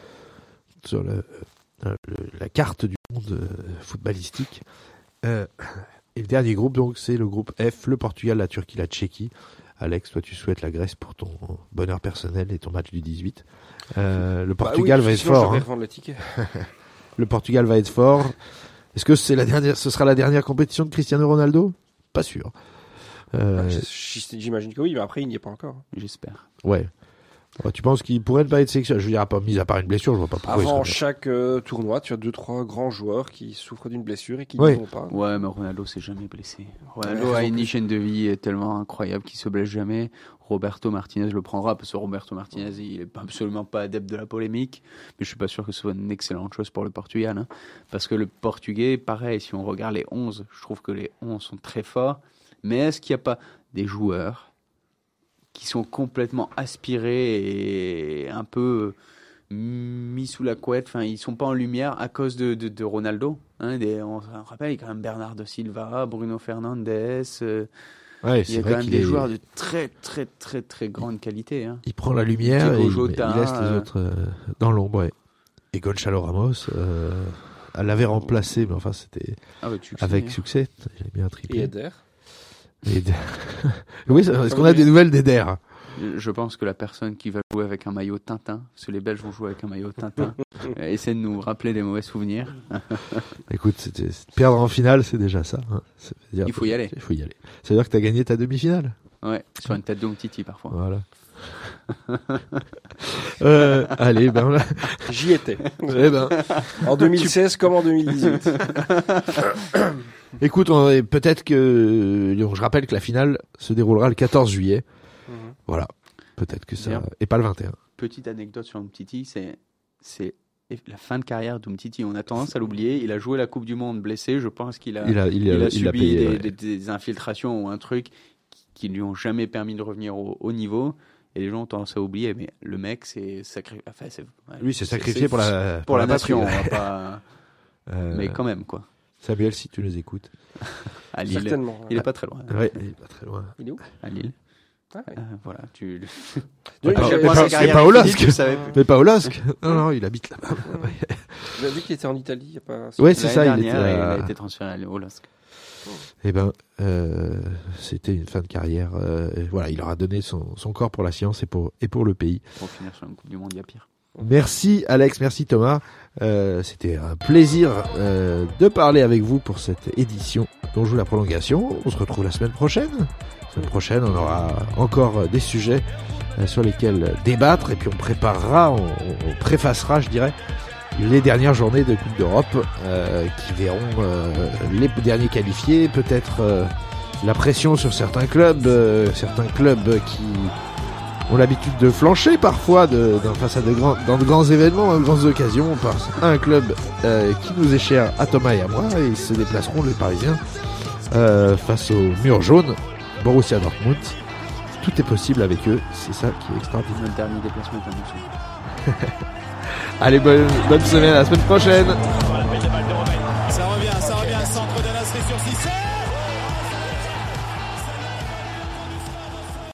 sur le, le- la carte du monde euh, footballistique. Euh, et le dernier groupe, donc, c'est le groupe F, le Portugal, la Turquie, la Tchéquie. Alex, toi, tu souhaites la Grèce pour ton bonheur personnel et ton match du dix-huit. Euh, le Bah Portugal oui, va être sinon, fort. je vais hein. revendre le ticket. Le Portugal va être fort. Est-ce que c'est la dernière, ce sera la dernière compétition de Cristiano Ronaldo? Pas sûr. Euh, Bah, j- J'imagine que oui, mais après, il n'y est pas encore. J'espère. ouais. Ouais, tu penses qu'il pourrait ne pas être sélectionné? Je veux dire, à part, mis à part une blessure, je vois pas pourquoi il Avant serait- chaque euh, tournoi, tu as deux, trois grands joueurs qui souffrent d'une blessure et qui Ouais. n'y vont pas. Ouais, mais Ronaldo s'est jamais blessé. Ronaldo Ouais, a en une plus. hygiène de vie tellement incroyable qu'il se blesse jamais. Roberto Martinez le prendra parce que Roberto Martinez, il est absolument pas adepte de la polémique. Mais je suis pas sûr que ce soit une excellente chose pour le Portugal, hein. Parce que le Portugais, pareil, si on regarde les onze, je trouve que les onze sont très forts. Mais est-ce qu'il n'y a pas des joueurs qui sont complètement aspirés et un peu mis sous la couette, enfin ils sont pas en lumière à cause de, de, de Ronaldo, hein, des, on se rappelle, il y a quand même Bernardo Silva, Bruno Fernandes, euh, Ouais, il y c'est a quand vrai même qu'il des est- joueurs de très très très très grande qualité, hein. il prend la lumière Thiago et il, Jota, il laisse les euh, autres euh, dans l'ombre. Ouais. Et Gonçalo Ramos, euh, elle l'avait remplacé, mais enfin c'était Ah ouais, tu avec sais, succès. Il a bien Et triplé. Eder. Et de- oui, ça- est-ce qu'on a des nouvelles d'Eder? hein. Je pense que la personne qui va jouer avec un maillot Tintin, parce que les Belges vont jouer avec un maillot Tintin, euh, essaie de nous rappeler des mauvais souvenirs. Écoute, c'était perdre en finale, c'est déjà ça. hein. Ça veut dire Il faut que- y aller. Il faut y aller. Ça veut dire que tu as gagné ta demi-finale. Ouais, sur une tête d'Omtiti parfois. Voilà. euh, allez, ben là. J'y étais. Eh ben, En deux mille seize comme en deux mille dix-huit. écoute, on est- peut-être que donc, je rappelle que la finale se déroulera le quatorze juillet. Mhm. Voilà. Peut-être que ça Bien. et pas le vingt et un. Petite anecdote sur Umtiti, c'est c'est la fin de carrière d'Umtiti. On a tendance à l'oublier. Il a joué la Coupe du Monde blessé. Je pense qu'il a, Il a, il, il a a, il a subi payé. des, ouais. des- des infiltrations ou un truc qui, qui lui ont jamais permis de revenir au haut niveau. Et les gens ont tendance à oublier. Mais le mec, c'est sacré. Enfin, c'est ouais, Lui, c'est c'est- sacrifié c'est- pour la pour la patrie. nation. On va pas... Euh, Mais quand même, quoi. Samuel, si tu nous écoutes. À Lille. Certainement. Il est pas très loin. Ouais, il est pas très loin. Il est où À Lille. Ah, ouais. Euh, voilà, tu. Donc, pas- j'ai- mais pas- j'ai- mais carrière pas au est finie, LOSC. tu le savais plus. Mais pas au LOSC. Non, non, il habite là-bas. J'ai vu qu'il était en Italie il y a pas. Ouais, c'est ça. L'année Il, était dernière, à- il a été transféré au LOSC. Eh ben, euh, c'était une fin de carrière. Euh, et voilà, il aura donné son, son corps pour la science et pour et pour le pays. Pour finir sur une Coupe du Monde, il y a pire. Merci Alex, merci Thomas. Euh, c'était un plaisir euh, de parler avec vous pour cette édition dont joue la prolongation. On se retrouve la semaine prochaine. La semaine prochaine, on aura encore euh, des sujets euh, sur lesquels débattre et puis on préparera, on, on préfacera, je dirais, les dernières journées de Coupe d'Europe euh, qui verront euh, les derniers qualifiés, peut-être euh, la pression sur certains clubs, euh, certains clubs qui ont l'habitude de flancher parfois de, dans, face à de grands, dans de grands événements, de grandes occasions. On passe à un club euh, qui nous est cher à Thomas et à moi, et ils se déplaceront, les Parisiens, euh, face au mur jaune, Borussia Dortmund. Tout est possible avec eux, c'est ça qui est extraordinaire. Notre dernier déplacement est un bon. Allez, bonne, bonne semaine, à la semaine prochaine. Ça revient, ça revient, centre de Nasri sur Cissé.